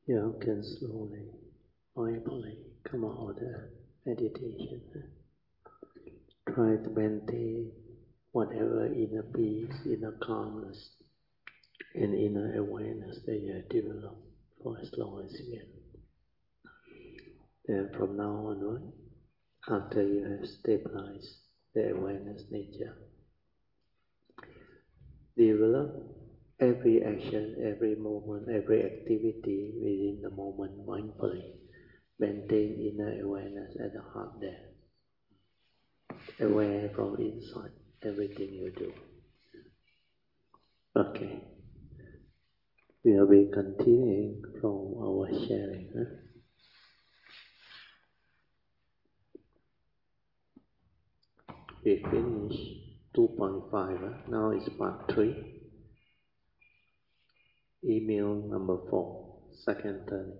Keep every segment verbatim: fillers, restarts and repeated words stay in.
You can slowly, mindfully come out of the meditation. Try to maintain whatever inner peace, inner calmness, and inner awareness that you have developed for as long as you can. Then from now onward, after you have stabilized the awareness nature, develop every action, every movement, every activity within the moment mindfully. Maintain inner awareness at the heart there. Aware from inside everything you do. Okay. We will be continuing from our sharing. Huh? We finished two point five. Huh? Now it's part three. Email number four. Second turning.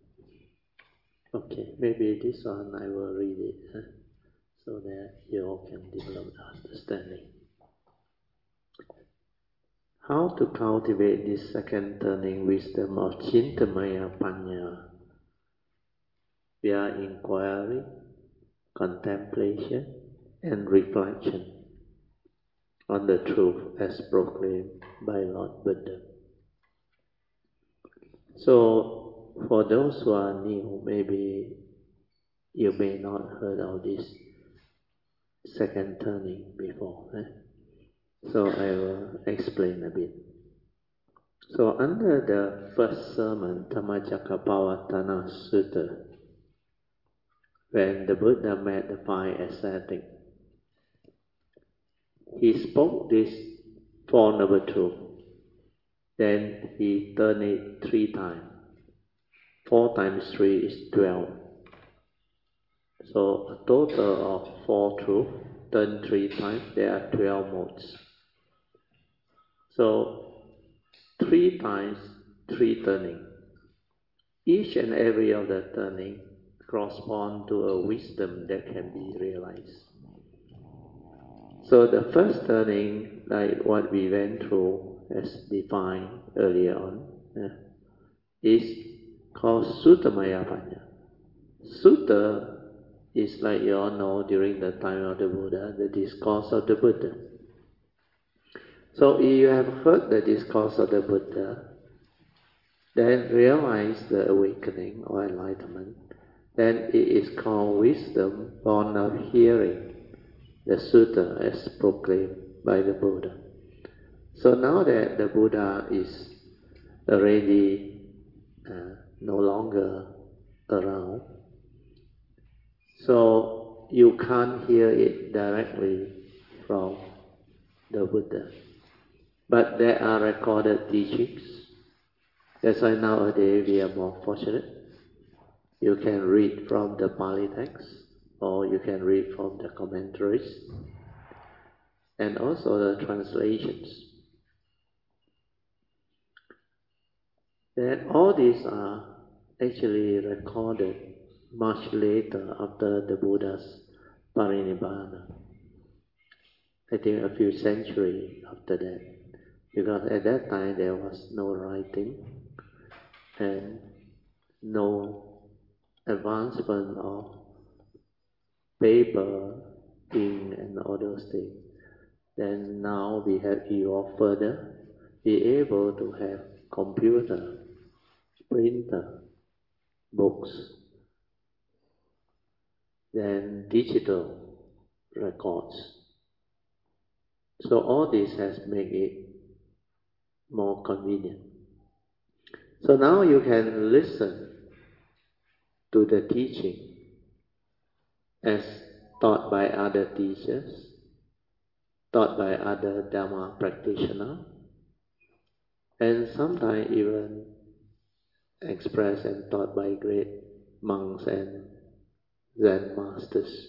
Okay, maybe this one I will read it huh? so that you all can develop understanding. How to cultivate this second turning wisdom of Chintamaya Panya via inquiry, contemplation, and reflection on the truth as proclaimed by Lord Buddha. So, for those who are new, maybe you may not heard of this second turning before. Eh? So I will explain a bit. So under the first sermon, Dhammacakkappavattana Sutta, when the Buddha met the five ascetics, he spoke this Four Noble Truths. Then he turned it three times. Four times three is twelve. So a total of four truths, turned three times, there are twelve modes. So three times, three turning. Each and every of the turning correspond to a wisdom that can be realized. So the first turning, like what we went through as defined earlier on, uh, is called Suttamaya Panya. Sutta is, like you all know, during the time of the Buddha, the discourse of the Buddha. So if you have heard the discourse of the Buddha, then realize the awakening or enlightenment, then it is called wisdom born of hearing the Sutta as proclaimed by the Buddha. So now that the Buddha is already uh, no longer around, so you can't hear it directly from the Buddha. But there are recorded teachings. That's why nowadays we are more fortunate. You can read from the Pali text, or you can read from the commentaries, and also the translations. Then all these are actually recorded much later after the Buddha's parinibbana. I think a few centuries after that. Because at that time there was no writing and no advancement of paper, ink and all those things. Then now we have evolved further, be able to have computer, printer, books, then digital records. So all this has made it more convenient. So now you can listen to the teaching as taught by other teachers, taught by other Dhamma practitioners, and sometimes even expressed and taught by great monks and Zen masters.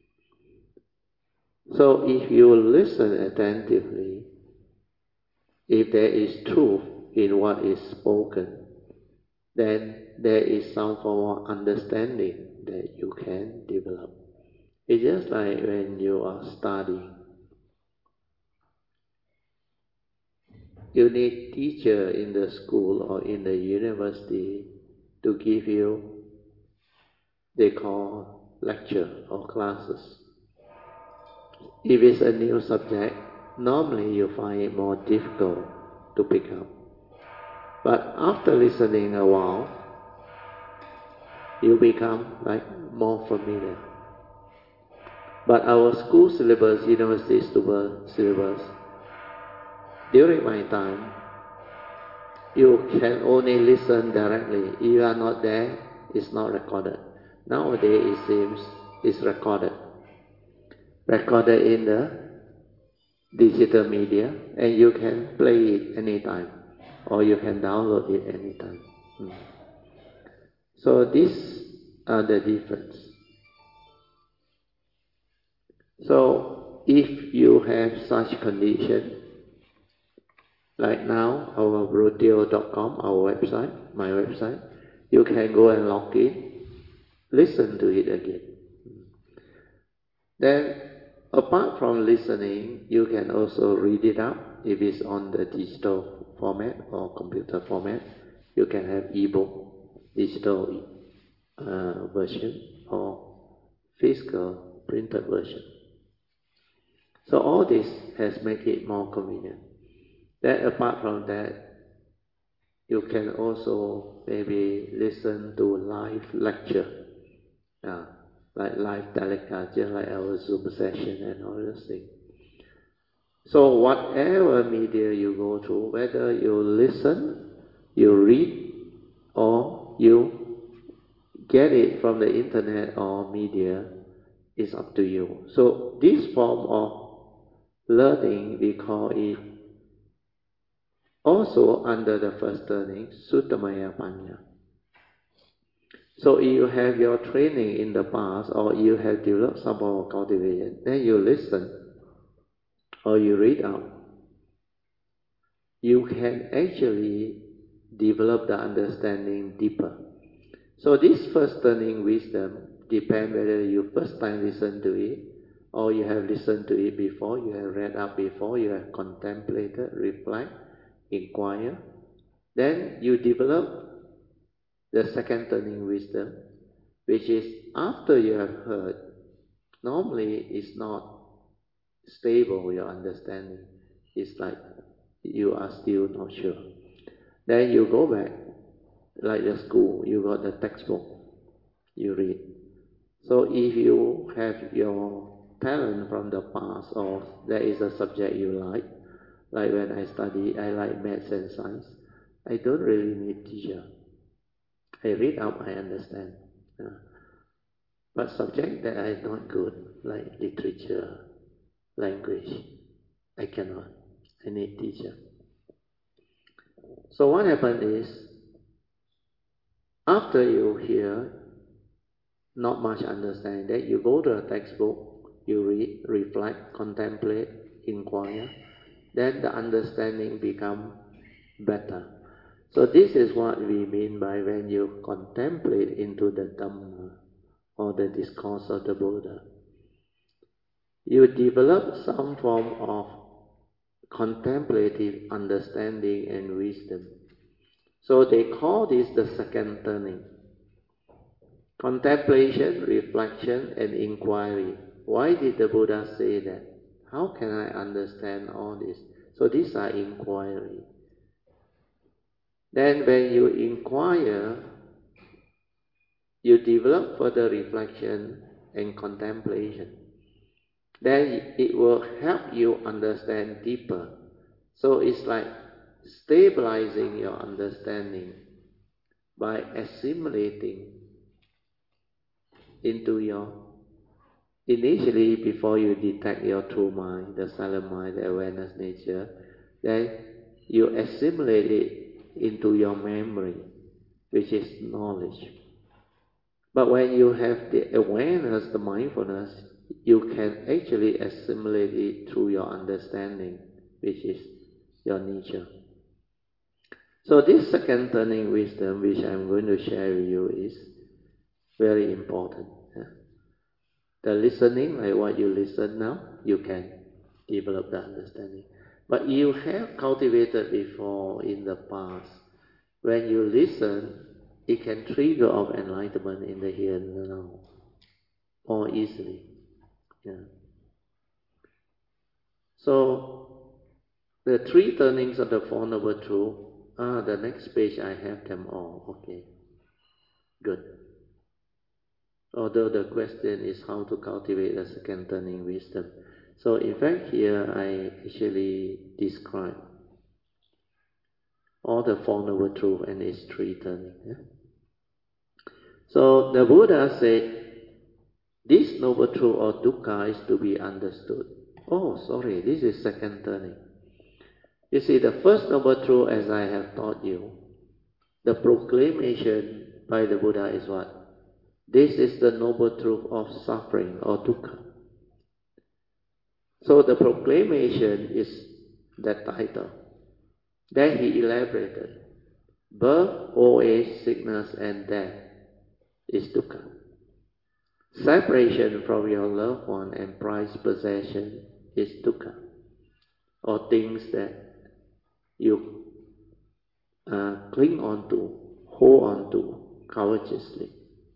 So if you listen attentively, if there is truth in what is spoken, then there is some form of understanding that you can develop. It's just like when you are studying. You need teacher in the school or in the university to give you, they call lecture or classes. If it's a new subject, normally you find it more difficult to pick up. But after listening a while, you become like more familiar. But our school syllabus, university syllabus, during my time, you can only listen directly. If you are not there, it's not recorded. Nowadays it seems it's recorded. Recorded in the digital media, and you can play it anytime, or you can download it anytime. Hmm. So these are the difference. So if you have such condition, like now, our brutio dot com, our website, my website, you can go and log in, listen to it again. Then, apart from listening, you can also read it out. If it's on the digital format or computer format, you can have ebook, digital uh, version, or physical printed version. So all this has made it more convenient. Then apart from that, you can also maybe listen to live lecture, uh, like live telecast, just like our Zoom session and all those things. So whatever media you go through, whether you listen, you read, or you get it from the internet or media, is up to you. So this form of learning, we call it also under the first turning, Suttamaya Panya. So if you have your training in the past, or you have developed some form of cultivation, then you listen, or you read out, you can actually develop the understanding deeper. So this first turning wisdom depends whether you first time listen to it, or you have listened to it before, you have read up before, you have contemplated, reflect, inquire. Then you develop the second turning wisdom, which is after you have heard. Normally it's not stable, your understanding. It's like you are still not sure. Then you go back, like the school, you got the textbook, you read. So if you have your talent from the past, or there is a subject you like, like when I study, I like maths and science, I don't really need teacher. I read up, I understand. Yeah. But subject that I am not good, like literature, language, I cannot. I need teacher. So what happened is, after you hear, not much understanding, that you go to a textbook, you read, reflect, contemplate, inquire, then the understanding become better. So this is what we mean by when you contemplate into the Dhamma, or the discourse of the Buddha. You develop some form of contemplative understanding and wisdom. So they call this the second turning. Contemplation, reflection, and inquiry. Why did the Buddha say that? How can I understand all this? So these are inquiry. Then when you inquire, you develop further reflection and contemplation. Then it will help you understand deeper. So it's like stabilizing your understanding by assimilating into your, initially before you detect your true mind, the silent mind, the awareness nature, then you assimilate it into your memory, which is knowledge. But when you have the awareness, the mindfulness, you can actually assimilate it through your understanding, which is your nature. So this second turning wisdom, which I'm going to share with you, is very important. The listening, like what you listen now, you can develop the understanding. But you have cultivated before in the past. When you listen, it can trigger of enlightenment in the here and the now more easily. Yeah. So the three turnings of the Four Noble Truths. Ah, the next page I have them all. Okay, good. Although the question is how to cultivate a second turning wisdom. So in fact here I actually describe all the Four Noble Truths and its three turning. Yeah? So the Buddha said, this Noble Truth or dukkha is to be understood. Oh, sorry, this is second turning. You see, the first Noble Truth, as I have taught you, the proclamation by the Buddha is what? This is the Noble Truth of suffering or dukkha. So the proclamation is that title. Then he elaborated. Birth, old age, sickness, and death is dukkha. Separation from your loved one and prized possession is dukkha, or things that you uh, cling on to, hold on to covetously.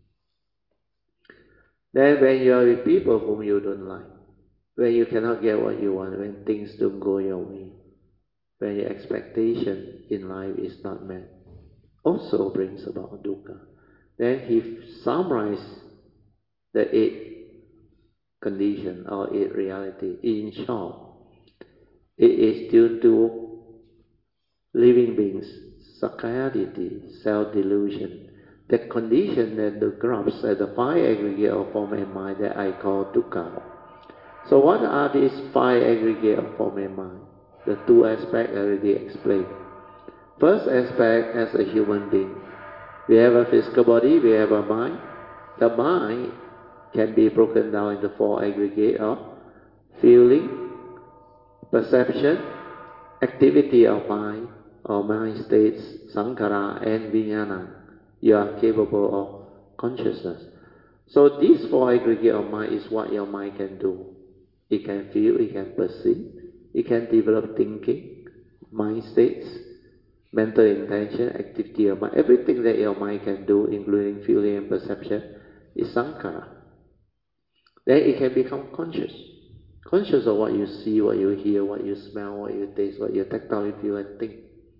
Then when you are with people whom you don't like, when you cannot get what you want, when things don't go your way, when your expectation in life is not met, also brings about dukkha. Then he summarized the eight condition or eight reality. In short, it is due to living beings, sakkayaditthi, self-delusion, the condition that the grubs at the five aggregate of form and mind that I call dukkha. So what are these five aggregate of form and mind? The two aspects I already explained. First aspect, as a human being, we have a physical body, we have a mind. The mind can be broken down into four aggregates of feeling, perception, activity of mind, or mind states, sankhara, and vijnana. You are capable of consciousness. So these four aggregates of mind is what your mind can do. It can feel, it can perceive, it can develop thinking, mind states, mental intention, activity of mind. Everything that your mind can do, including feeling and perception, is sankhara. Then it can become conscious. Conscious of what you see, what you hear, what you smell, what you taste, what you tactile, feel and think.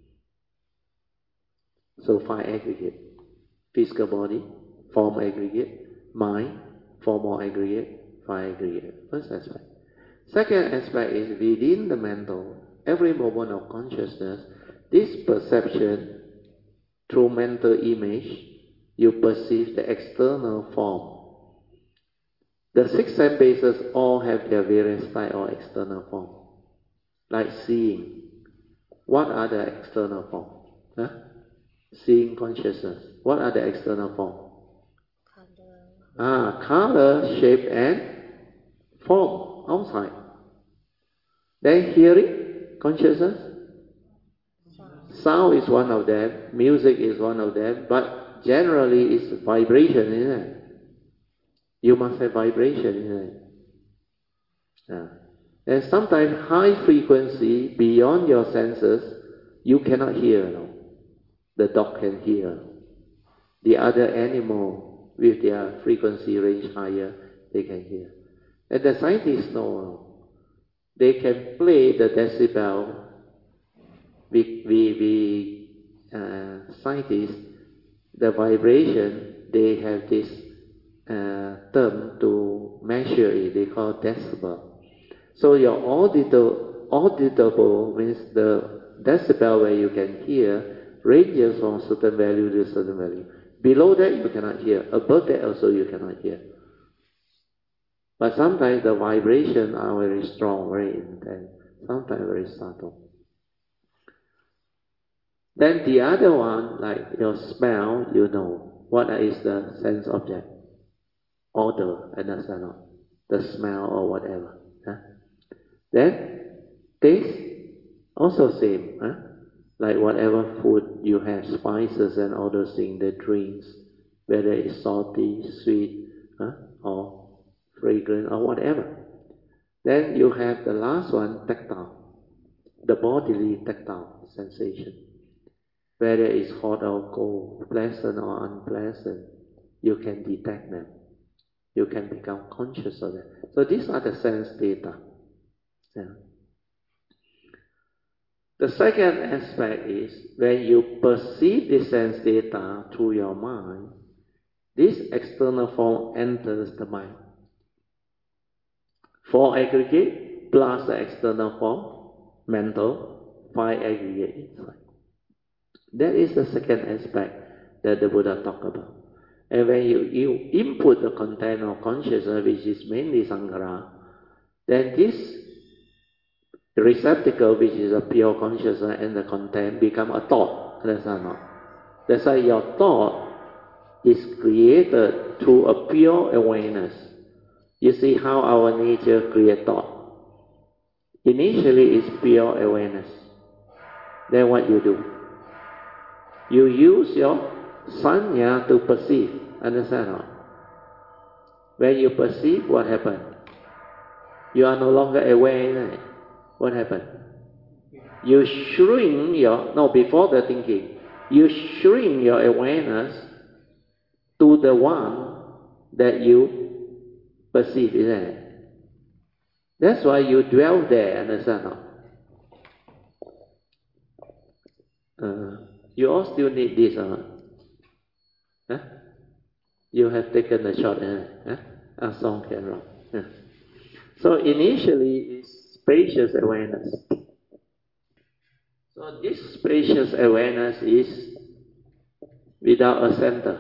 So five aggregate. Physical body, form aggregate, mind, formal aggregate, five aggregate. First aspect. Second aspect is within the mental, every moment of consciousness, this perception through mental image, you perceive the external form. The six sense bases all have their various type of external form. Like seeing. What are the external form? Huh? Seeing consciousness. What are the external form? Color. Ah, color, shape and form outside. Then hearing consciousness. Sound. Sound is one of them. Music is one of them. But generally it's vibration, isn't it? You must have vibration, isn't it? Yeah. And sometimes high frequency beyond your senses, you cannot hear. No? The dog can hear. The other animal with their frequency range higher, they can hear. And the scientists know. No? They can play the decibel. We, we, we uh, scientists, the vibration, they have this uh, term to measure it. They call decibel. So your audible, auditable means the decibel where you can hear ranges from certain value to certain value. Below that you cannot hear. Above that also you cannot hear. But sometimes the vibrations are very strong, very intense. Sometimes very subtle. Then the other one, like your smell, you know. What is the sense object? Odor, understand not? The smell or whatever. Huh? Then, taste, also same. Huh? Like whatever food you have, spices and all those things, the drinks, whether it's salty, sweet, huh? or fragrant or whatever. Then you have the last one, tactile. The bodily tactile sensation. whether it's hot or cold, pleasant or unpleasant, you can detect them. You can become conscious of them. So these are the sense data. Yeah. The second aspect is when you perceive the sense data through your mind, this external form enters the mind. Four aggregate plus the external form, mental, five aggregate inside. That is the second aspect that the Buddha talked about. And when you, you input the content of consciousness, which is mainly Sankhara, then this receptacle, which is a pure consciousness, and the content become a thought. Understand or not? That's why your thought is created through a pure awareness. You see how our nature creates thought. Initially, it's pure awareness. Then what you do? You use your sanya to perceive. Understand or not? When you perceive, what happened? You are no longer aware, right? What happened? You shrink your, no, before the thinking, you shrink your awareness to the one that you perceive, isn't it? That's why you dwell there, understand or not? Uh, you all still need this or not? Huh? You have taken the shot, eh? Huh? A song can run. Huh? So initially, it's spacious awareness. So this spacious awareness is without a center.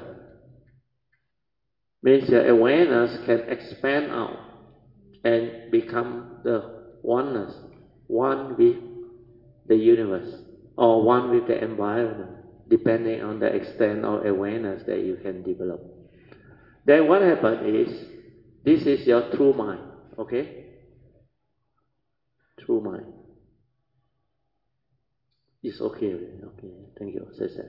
Means your awareness can expand out and become the oneness, one with the universe, or one with the environment, depending on the extent of awareness that you can develop. Then what happens is, this is your true mind, okay? True mind. It's okay, okay, thank you, Cesar.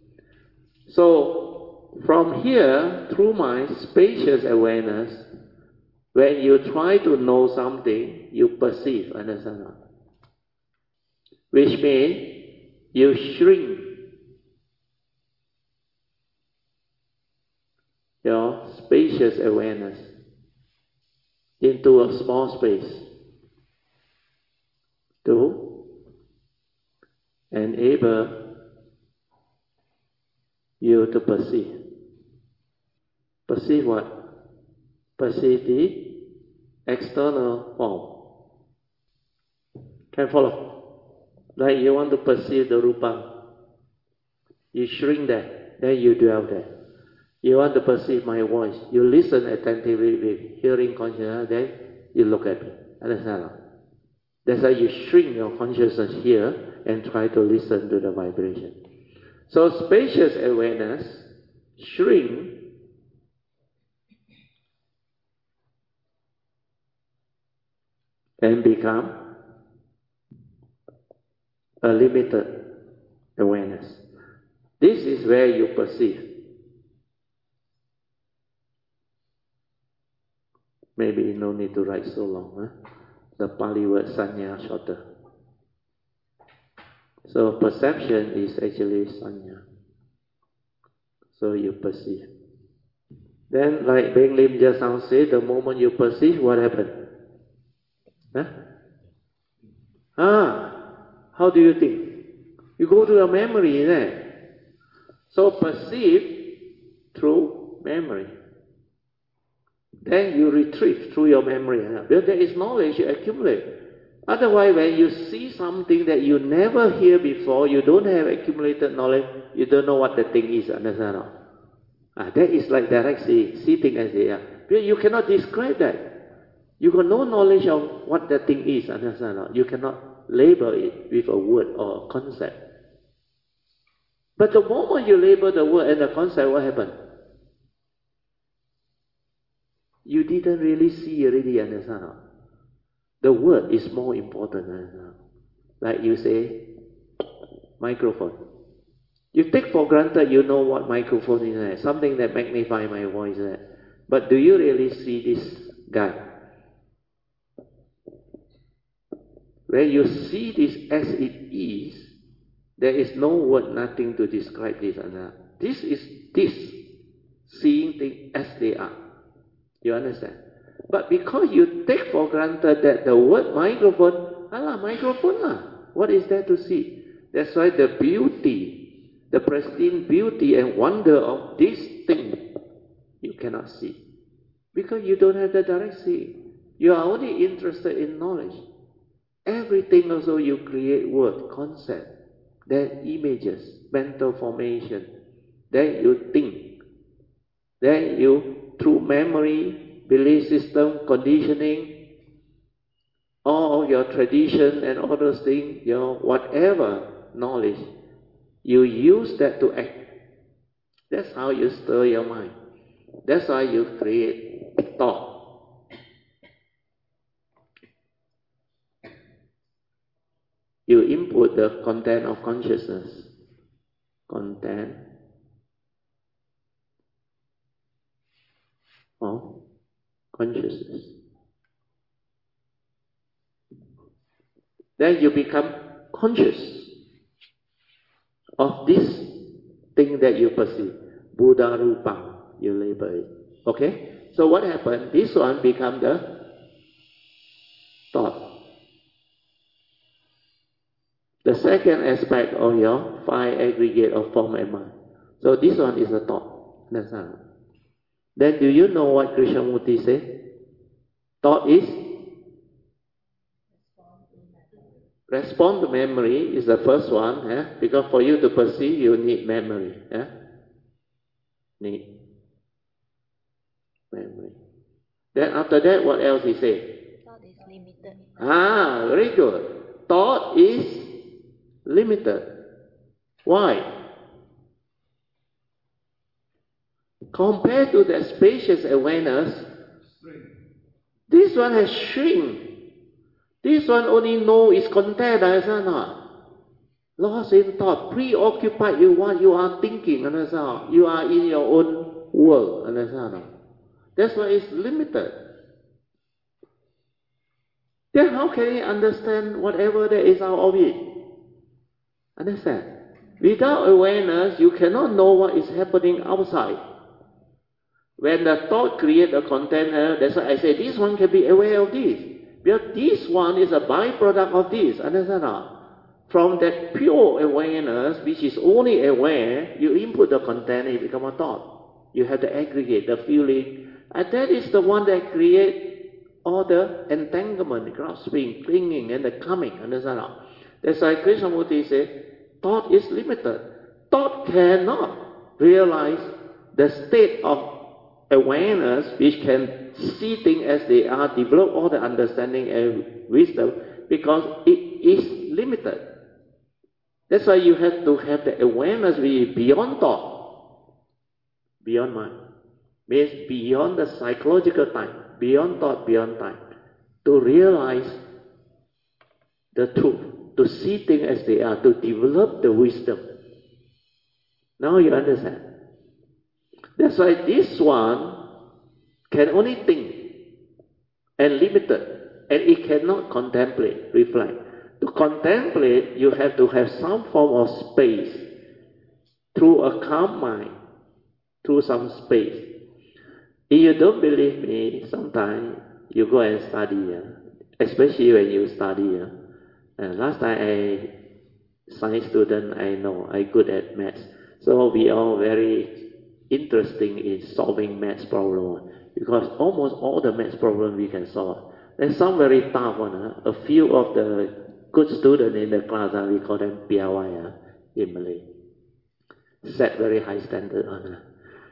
So, from here, true mind, spacious awareness, when you try to know something, you perceive, understand not? Which means, you shrink your spacious awareness into a small space to enable you to perceive. Perceive what? Perceive the external form. Can follow? Like you want to perceive the rupa. You shrink that, then you dwell there. You want to perceive my voice. You listen attentively with hearing consciousness, then you look at me. Understand? That's why you shrink your consciousness here and try to listen to the vibration. So spacious awareness shrink and become a limited awareness. This is where you perceive. Maybe no need to write so long. Huh? The Pali word sanya shorter. So perception is actually sanya. So you perceive. Then like Beng Lim just now said, the moment you perceive, what happened? Huh? Ah, how do you think? You go to your memory, isn't it? So perceive through memory. Then you retrieve through your memory. Because there is knowledge you accumulate. Otherwise, when you see something that you never hear before, you don't have accumulated knowledge, you don't know what the thing is. Understand? Ah, that is like direct seeing, see things as they are. Because you cannot describe that. You got no knowledge of what the thing is. Understand? You cannot label it with a word or a concept. But the moment you label the word and the concept, what happened? You didn't really see already, understand? The word is more important. Understand? Like you say, microphone. You take for granted you know what microphone is, something that magnifies my voice. But do you really see this guy? When you see this as it is, There is no word, nothing to describe this and that. This is this, seeing things as they are. You understand? But because you take for granted that the word microphone, alah, microphone lah. What is there to see? That's why the beauty, the pristine beauty and wonder of this thing, you cannot see. Because you don't have the direct seeing. You are only interested in knowledge. Everything also you create word, concept, then images, mental formation. Then you think. Then you, through memory, belief system, conditioning, all of your tradition and all those things, your whatever knowledge, you use that to act. That's how you stir your mind. That's how you create thought. You input the content of consciousness. Content of consciousness. Then you become conscious of this thing that you perceive. Buddha Rupam, you label it. Okay? So what happened? This one become the thought. The second aspect of your five aggregate of form and mind. So this one is a thought. That's how. Then do you know what Krishnamurti said? Thought is? Respond to memory is the first one. Eh? Because for you to perceive, you need memory. Eh? Need memory. Then after that, what else he said? Thought is limited. Ah, very good. Thought is limited. Why? Compared to the spacious awareness, this one has shrink. This one only know its content, is not? Lost in thought, preoccupied with what you are thinking, understand? You are in your own world, understand? That's why it's limited. Then how can you understand whatever there is out of it? Understand? Without awareness, you cannot know what is happening outside. When the thought creates a container, that's why I say this one can be aware of this. Because this one is a byproduct of this. Understand? From that pure awareness, which is only aware, you input the container, it becomes a thought. You have to aggregate the feeling. And that is the one that creates all the entanglement, grasping, clinging, and the coming. Understand? That's why Krishnamurti said, thought is limited. Thought cannot realize the state of awareness which can see things as they are, develop all the understanding and wisdom, because it is limited. That's why you have to have the awareness which is beyond thought, beyond mind. Means beyond the psychological time, beyond thought, beyond time, to realize the truth, to see things as they are, to develop the wisdom. Now you understand. That's why this one can only think and limited, and it cannot contemplate, reflect. To contemplate, you have to have some form of space through a calm mind, through some space. If you don't believe me, sometimes you go and study, uh, especially when you study. Uh, and last time I, science student, I know, I good at maths. So we are very interesting in solving maths problem, because almost all the maths problem we can solve. There's some very tough one. Huh? A few of the good students in the class, uh, we call them P I Y uh, in Malay. Set very high standard on. Uh.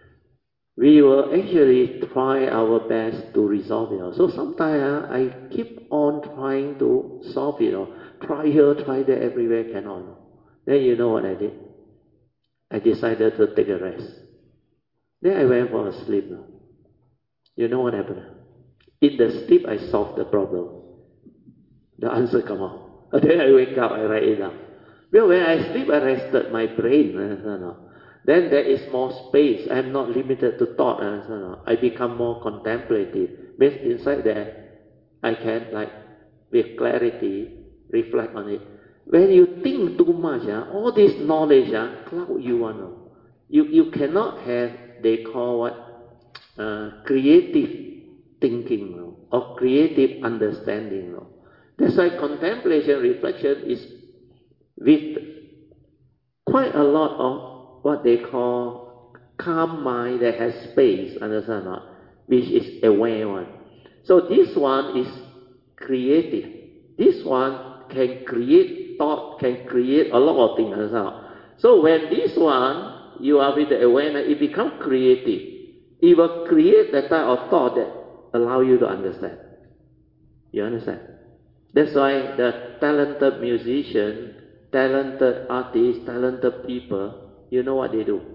We will actually try our best to resolve it. Uh. So sometimes uh, I keep on trying to solve it. Uh. Try here, try there, everywhere, cannot. Uh. Then you know what I did? I decided to take a rest. Then I went for a sleep. You know what happened? In the sleep, I solved the problem. The answer come out. Then I wake up, I write it down. Well, when I sleep, I rested my brain. Then there is more space. I am not limited to thought. I become more contemplative. Means inside there, I can, like, with clarity, reflect on it. When you think too much, uh, all this knowledge uh, cloud you one. Uh, you you cannot have, they call what, uh, creative thinking, no? Or creative understanding. No? That's why contemplation, reflection is with quite a lot of what they call calm mind that has space, understand or not? Which is aware one. So this one is creative. This one can create thought, can create a lot of things, understand or not? So when this one, you are with the awareness, it becomes creative. It will create the type of thought that allow you to understand. You understand? That's why the talented musician, talented artists, talented people, you know what they do?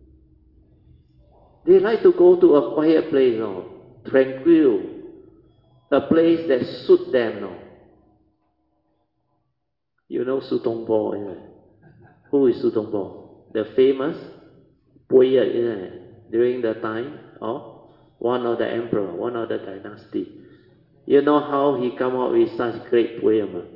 They like to go to a quiet place, no? Tranquil, a place that suits them, no? You know Su Tongpo, isn't it? Who is Su Tongpo? The famous poet, isn't it? During the time of one of the emperor, one of the dynasty. You know how he come up with such great poem?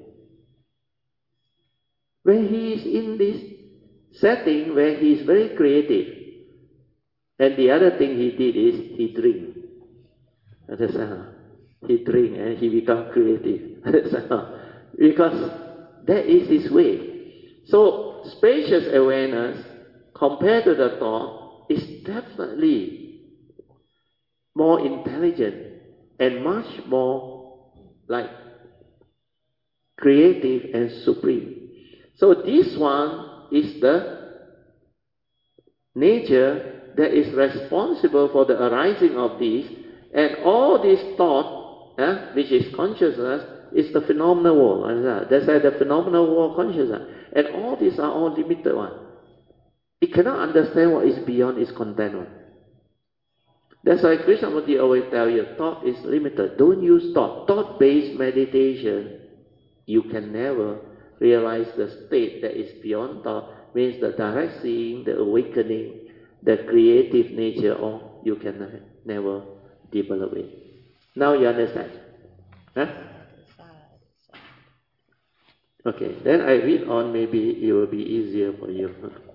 When he is in this setting where he is very creative, and the other thing he did is he drink. Understand? He drink and he become creative. Because that is his way. So spacious awareness compared to the thought is definitely more intelligent and much more like creative and supreme. So this one is the nature that is responsible for the arising of these, and all this thought, eh, which is consciousness, is the phenomenal world. That's why the phenomenal world consciousness. And all these are all limited one. It cannot understand what is beyond its content one. That's why Krishnamurti always tell you, thought is limited. Don't use thought. Thought-based meditation, you can never realize the state that is beyond thought, means the direct seeing, the awakening, the creative nature, or you can never develop it. Now you understand? Huh? Okay, then I read on, maybe it will be easier for you.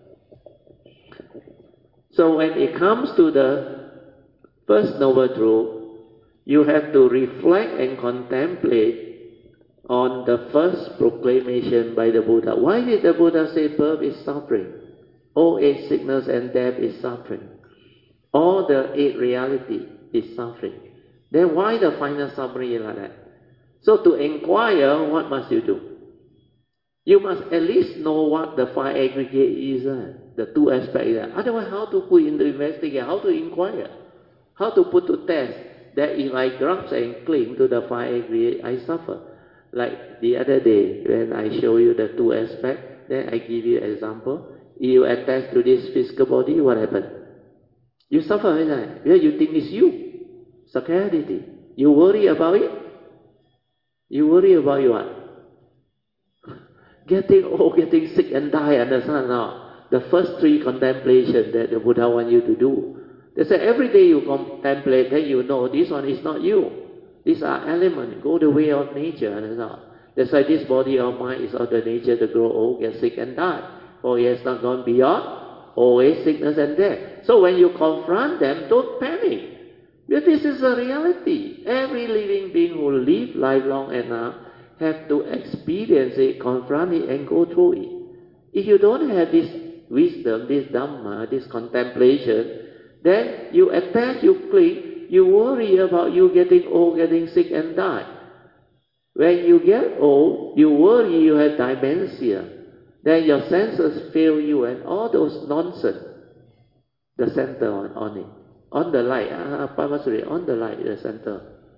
So when it comes to the first noble truth, you have to reflect and contemplate on the first proclamation by the Buddha. Why did the Buddha say birth is suffering? Old age, sickness and death is suffering. All the eight reality is suffering. Then why the final summary like that? So to inquire, what must you do? You must at least know what the five aggregate is, uh, the two aspects. Uh. Otherwise, how to put into investigate, how to inquire, how to put to test that if I grasp and cling to the five aggregate, I suffer. Like the other day, when I show you the two aspects, then I give you an example. You attach to this physical body, what happened? You suffer, isn't it? Yeah, you think it's you. Security. You worry about it. You worry about your what? Getting old, getting sick and die, understand now? The first three contemplation that the Buddha wants you to do. They say every day you contemplate, then you know this one is not you. These are elements, go the way of nature, understand? That's why this body of mine is of the nature to grow old, get sick and die. For he has not gone beyond old age, sickness and death. So when you confront them, don't panic. Because this is a reality. Every living being who live life long enough have to experience it, confront it, and go through it. If you don't have this wisdom, this Dhamma, this contemplation, then you attach, you cling, you worry about you getting old, getting sick and die. When you get old, you worry you have dementia. Then your senses fail you and all those nonsense. The center on, on it. On the light, ah, Pamasuri, on the light, the center.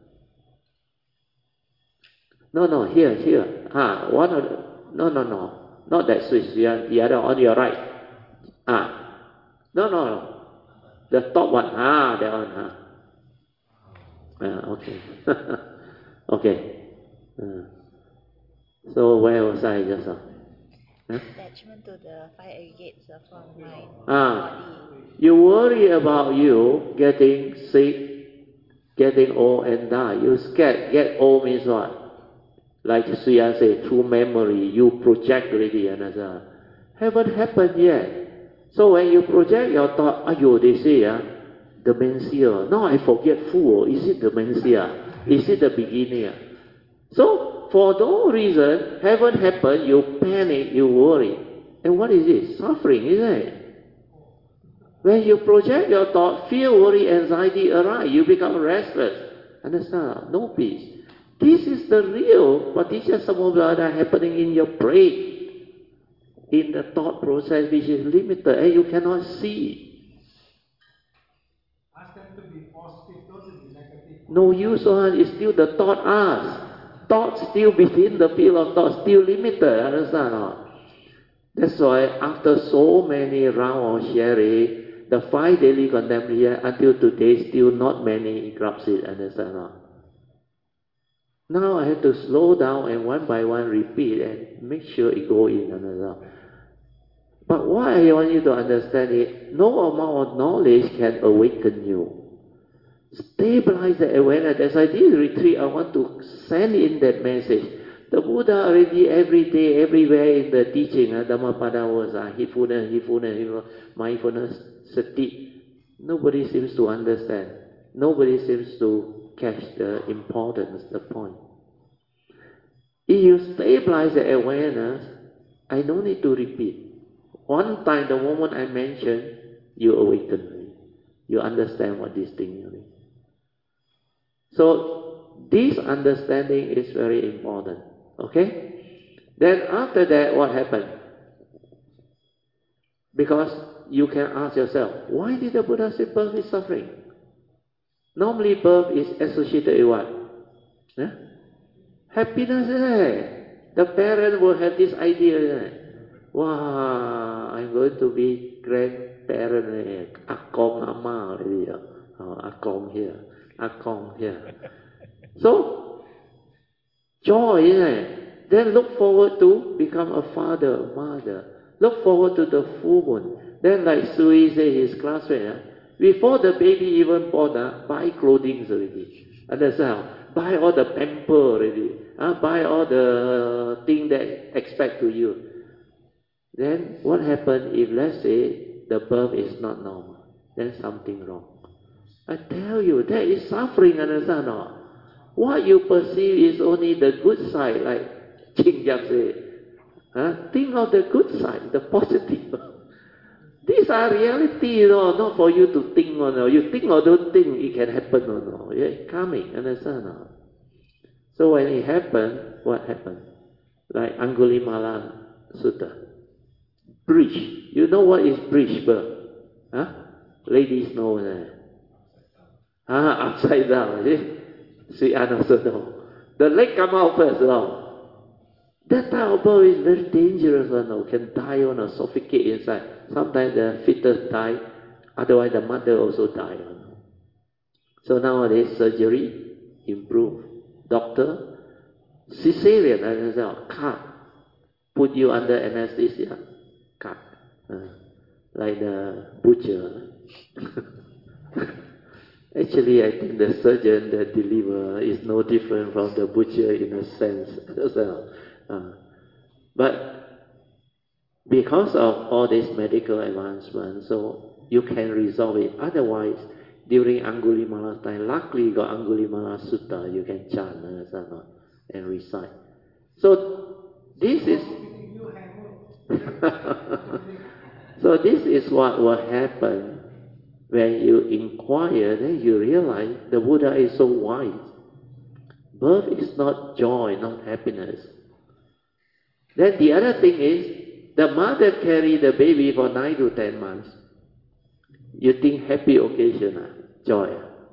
No, no, here, here. Ah, one of the, no, no, no. Not that switch, the other on your right. Ah. No, no, no. The top one. Ah, that one. Ah, ah okay. Okay. Uh, so where was I just now? Huh? Attachment to the five aggregates from mind, ah, body. You worry about you getting sick, getting old and die. You scared. Get old means what? Like Suya said, through memory, you project already, understand? Haven't happened yet. So when you project your thought, ayo, they say, ah, dementia. Now I forget full. Is it dementia? Is it the beginning? So, for no reason, haven't happened, you panic, you worry. And what is it? Suffering, isn't it? When you project your thought, fear, worry, anxiety arise. You become restless. Understand? No peace. This is the real paticca happening in your brain, in the thought process which is limited and you cannot see. Ask them to be positive, not to be negative. No use on it's still the thought us. Thought still within the field of thought, still limited. Understand? Or? That's why after so many rounds of sharing, the five daily contemplation until today still not many grasp it. Understand? Or? Now I have to slow down and one by one repeat and make sure it go in and out. But what I want you to understand is, no amount of knowledge can awaken you. Stabilize the awareness. As I did retreat, I want to send in that message. The Buddha already every day, everywhere in the teaching, uh, Dhammapada was uh, mindfulness, mindfulness, mindfulness, sati. Nobody seems to understand. Nobody seems to catch the importance, the point. If you stabilize the awareness, I don't need to repeat. One time, the moment I mention, you awaken. You understand what this thing is. So, this understanding is very important. Okay? Then after that, what happened? Because you can ask yourself, why did the Buddha say birth is suffering? Normally birth is associated with what? Yeah? Happiness, eh? The parent will have this idea, eh? Wow, I'm going to be grandparent, eh? Akong ama already. Oh, Akong here, Akong here. So, joy, eh? Then look forward to become a father, a mother. Look forward to the full moon. Then like Sui said, his classmate, eh? Before the baby even born, uh, buy clothing already. Understand? Buy all the pamper already. Uh, buy all the thing that expect to you. Then what happens if, let's say, the birth is not normal? Then something wrong. I tell you, that is suffering, understand? No? What you perceive is only the good side, like Ching Yap said. Huh? Think of the good side, the positive. These are reality, you know, not for you to think or no. You think or don't think it can happen or no. Yeah, it's coming, understand? No? So when it happened, what happened? Like Angulimala Sutta. Breach. You know what is breach birth? Huh? Ladies know that. Ah, upside down. See? See, I also know. The leg come out first, no? That type of birth is very dangerous, no? Can die on or suffocate inside. Sometimes the fetus die, otherwise the mother also die. No? So nowadays surgery improve. Doctor, cesarean, as well, cut, put you under anesthesia, cut, uh, like the butcher. Actually, I think the surgeon that deliver is no different from the butcher in a sense. So, uh, but because of all this medical advancement, so you can resolve it. Otherwise, during Angulimala's time, luckily you got Angulimala Sutta, you can chant uh, and recite. So this is so this is what will happen when you inquire. Then you realize the Buddha is so wise. Birth is not joy, not happiness. Then the other thing is, the mother carry the baby for nine to ten months. You think happy occasion, ah? Joy.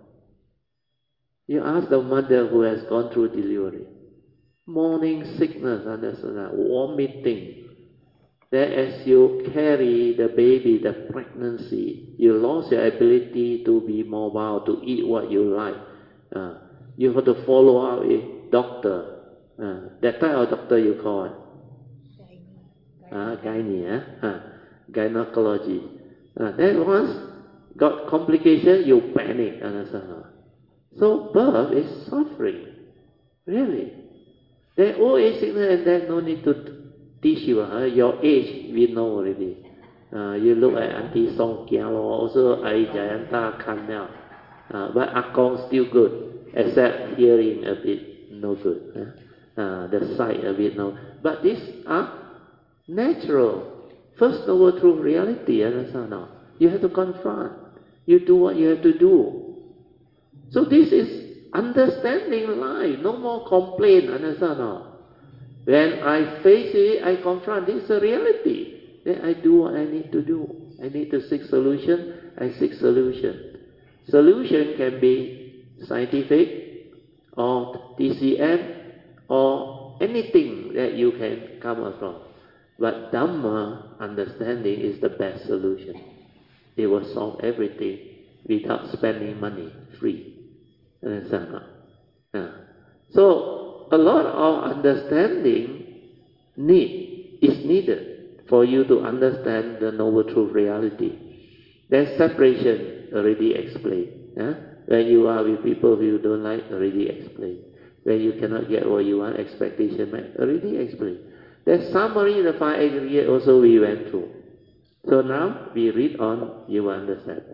You ask the mother who has gone through delivery. Morning sickness, understand? Vomiting. Then as you carry the baby, the pregnancy, you lost your ability to be mobile, to eat what you like. Uh, you have to follow up a doctor. Uh, that type of doctor you call it? Uh, gynae, eh? uh, gynecology. Uh, then once got complication, you panic. Understand? So birth is suffering. Really. Then old age sickness and death, no need to teach you. Huh? Your age, we know already. Uh, you look at Auntie Song Kia, also Ai Jayanta Khan now. Uh, but Ah Kong still good, except hearing a bit no good. Huh? Uh, the sight a bit no. But these are natural. First Noble Truth reality, understand now? You have to confront. You do what you have to do. So this is understanding life. No more complaint, understand now? When I face it, I confront. This is a reality. Then I do what I need to do. I need to seek solution. I seek solution. Solution can be scientific or T C M or anything that you can come across. But Dhamma understanding is the best solution. It will solve everything without spending money, free. Understand? Yeah. So a lot of understanding need is needed for you to understand the Noble Truth reality. Then separation already explained. Yeah? When you are with people you don't like, already explained. When you cannot get what you want, expectation met, already explained. The summary, the five aggregate also we went through. So now we read on, you will understand.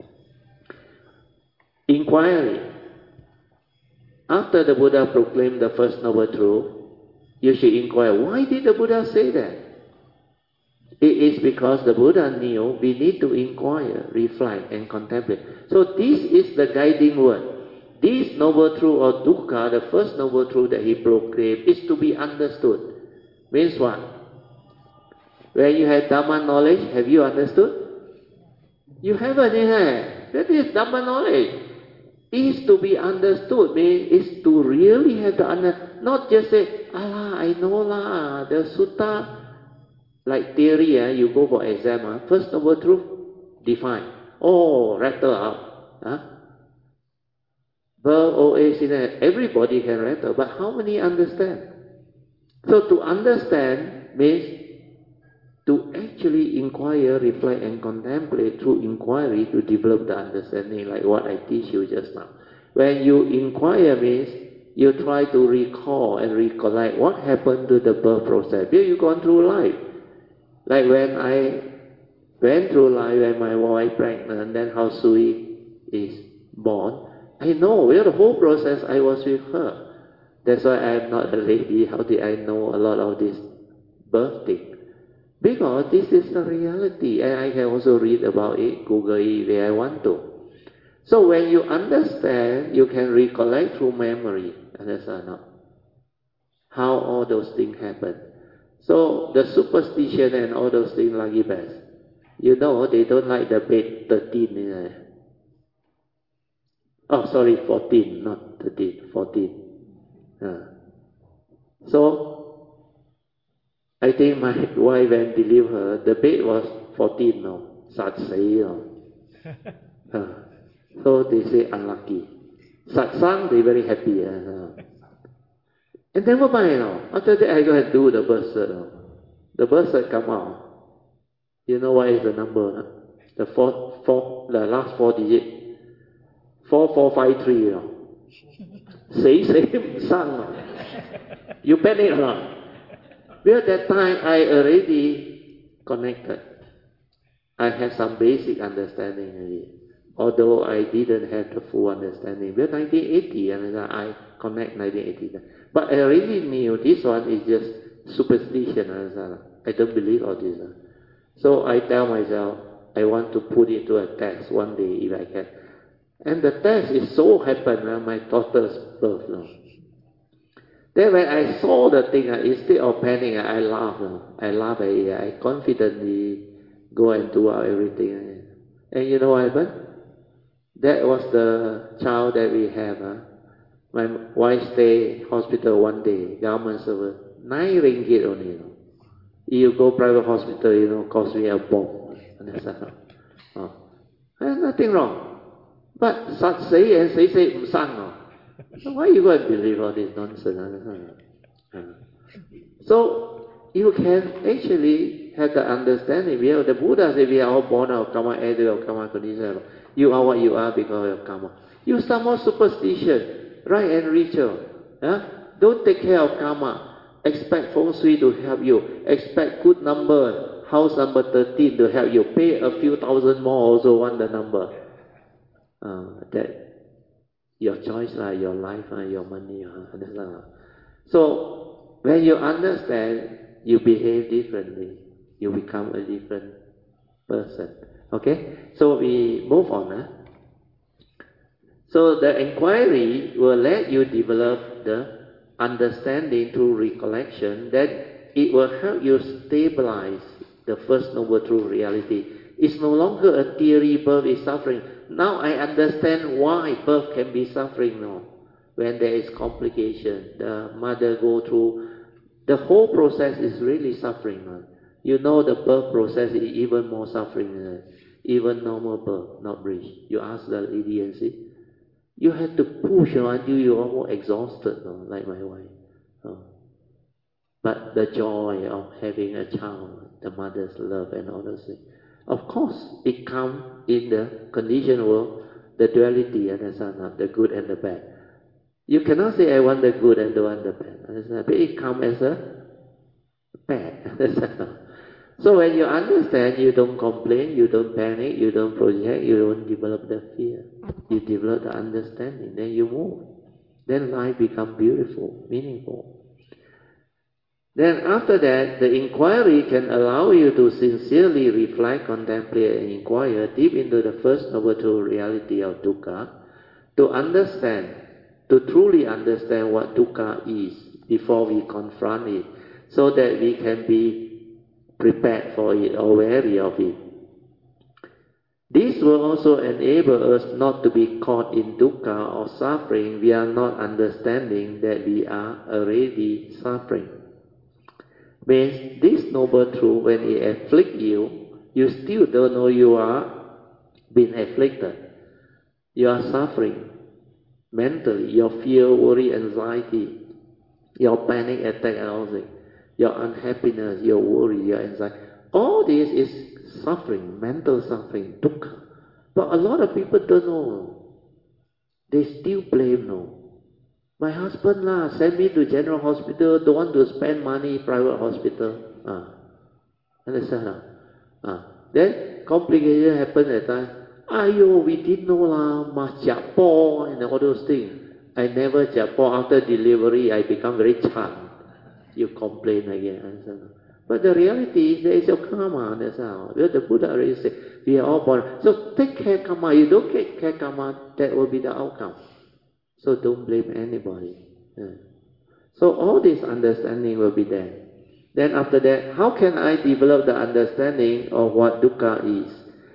Inquiry. After the Buddha proclaimed the first Noble Truth, you should inquire, why did the Buddha say that? It is because the Buddha knew we need to inquire, reflect and contemplate. So this is the guiding word. This Noble Truth or Dukkha, the first Noble Truth that he proclaimed, is to be understood. Means what? When you have Dhamma knowledge, have you understood? You haven't, eh? That is Dhamma knowledge. Is to be understood, means is to really have the understanding. Not just say, Allah, I know lah, the sutta. Like theory, eh, you go for exam, eh, first Noble Truth, define. Oh, rattle out. Huh? Birth, old age, everybody can rattle, but how many understand? So to understand means to actually inquire, reflect and contemplate through inquiry to develop the understanding, like what I teach you just now. When you inquire means you try to recall and recollect what happened to the birth process. Here you've gone through life. Like when I went through life, when my wife pregnant, then how Sui is born, I know, well, the whole process I was with her. That's why I am not a lady. How did I know a lot of this birth thing? Because this is the reality, and I can also read about it, Google it where I want to. So when you understand, you can recollect through memory. Understand not? How all those things happen. So the superstition and all those things lagi best. You know, they don't like the bed thirteen. You know. Oh, sorry, fourteen, not thirteen, fourteen. Uh. So, I think my wife when delivered her, the bed was fourteen, no, satsai, no. Uh. So they say unlucky. Satsang, they very happy. Uh. And then what about, you know, after that I go and do the birth cert. No? The birth cert come out. You know what is the number? No? The four, four, the last four digit. Four, four, five, three. You know. Say, say, sang. No? You panic or not? Well, that time I already connected. I have some basic understanding already. Although I didn't have the full understanding. Well, nineteen eighty, and I connect nineteen eighty. But I already knew this one is just superstition. I don't believe all this. So I tell myself, I want to put it to a test one day if I can. And the test is so happened uh, my daughter's birth. No? Then when I saw the thing, uh, instead of panicking, I laughed. No? I laughed at it. I confidently go and do out everything. And you know what happened? That was the child that we have. Uh. My wife stayed hospital one day, government service, nine ringgit only. You know. You go private hospital, you know, cost me a bomb. Oh. And nothing wrong. But such say and say say sang. No. So why you go and believe all this nonsense? So you can actually have the understanding. We have the Buddha said we are all born out of karma, area of karma condition. You are what you are because of karma. Use some more superstition, right and ritual. Huh? Don't take care of karma. Expect feng shui to help you. Expect good number, house number thirteen to help you. Pay a few thousand more, also want the number. Uh, that your choice, uh, your life, uh, your money. Uh, understand? So when you understand, you behave differently. You become a different person. Okay? So we move on. Huh? So the inquiry will let you develop the understanding through recollection, that it will help you stabilize the First Noble Truth reality. It's no longer a theory, birth is suffering. Now I understand why birth can be suffering now. When there is complication, the mother go through, the whole process is really suffering. Man. You know the birth process is even more suffering than even normal birth, not breech. You ask the lady and see. You have to push you know, until you're almost exhausted, you know, like my wife. Oh. But the joy of having a child, the mother's love and all those things. Of course, it comes in the conditioned world, the duality, understand, the good and the bad. You cannot say, I want the good and don't want the bad. Understand? But it comes as a bad. Understand? So when you understand, you don't complain, you don't panic, you don't project, you don't develop the fear. You develop the understanding, then you move. Then life becomes beautiful, meaningful. Then after that, the inquiry can allow you to sincerely reflect, contemplate and inquire deep into the First Noble Truth reality of dukkha, to understand, to truly understand what dukkha is before we confront it, so that we can be prepared for it or wary of it. This will also enable us not to be caught in dukkha or suffering. We are not understanding that we are already suffering. Means this noble truth, when it afflicts you, you still don't know you are being afflicted. You are suffering mentally, your fear, worry, anxiety, your panic attack and all things. Your unhappiness, your worry, your anxiety. All this is suffering, mental suffering, dukkha. But a lot of people don't know. They still blame, no. My husband lah, send me to general hospital, don't want to spend money, private hospital. Ah. Understand? Ah. Then complication happen at time. Ayo, we didn't know lah, must jiapo and all those things. I never jiapo. After delivery, I become very chan. You complain again, understand? But the reality is there is your karma, understand? Well, the Buddha already said, we are all born. So take care karma. You don't take care karma, that will be the outcome. So don't blame anybody. Yeah. So all this understanding will be there. Then after that, how can I develop the understanding of what dukkha is?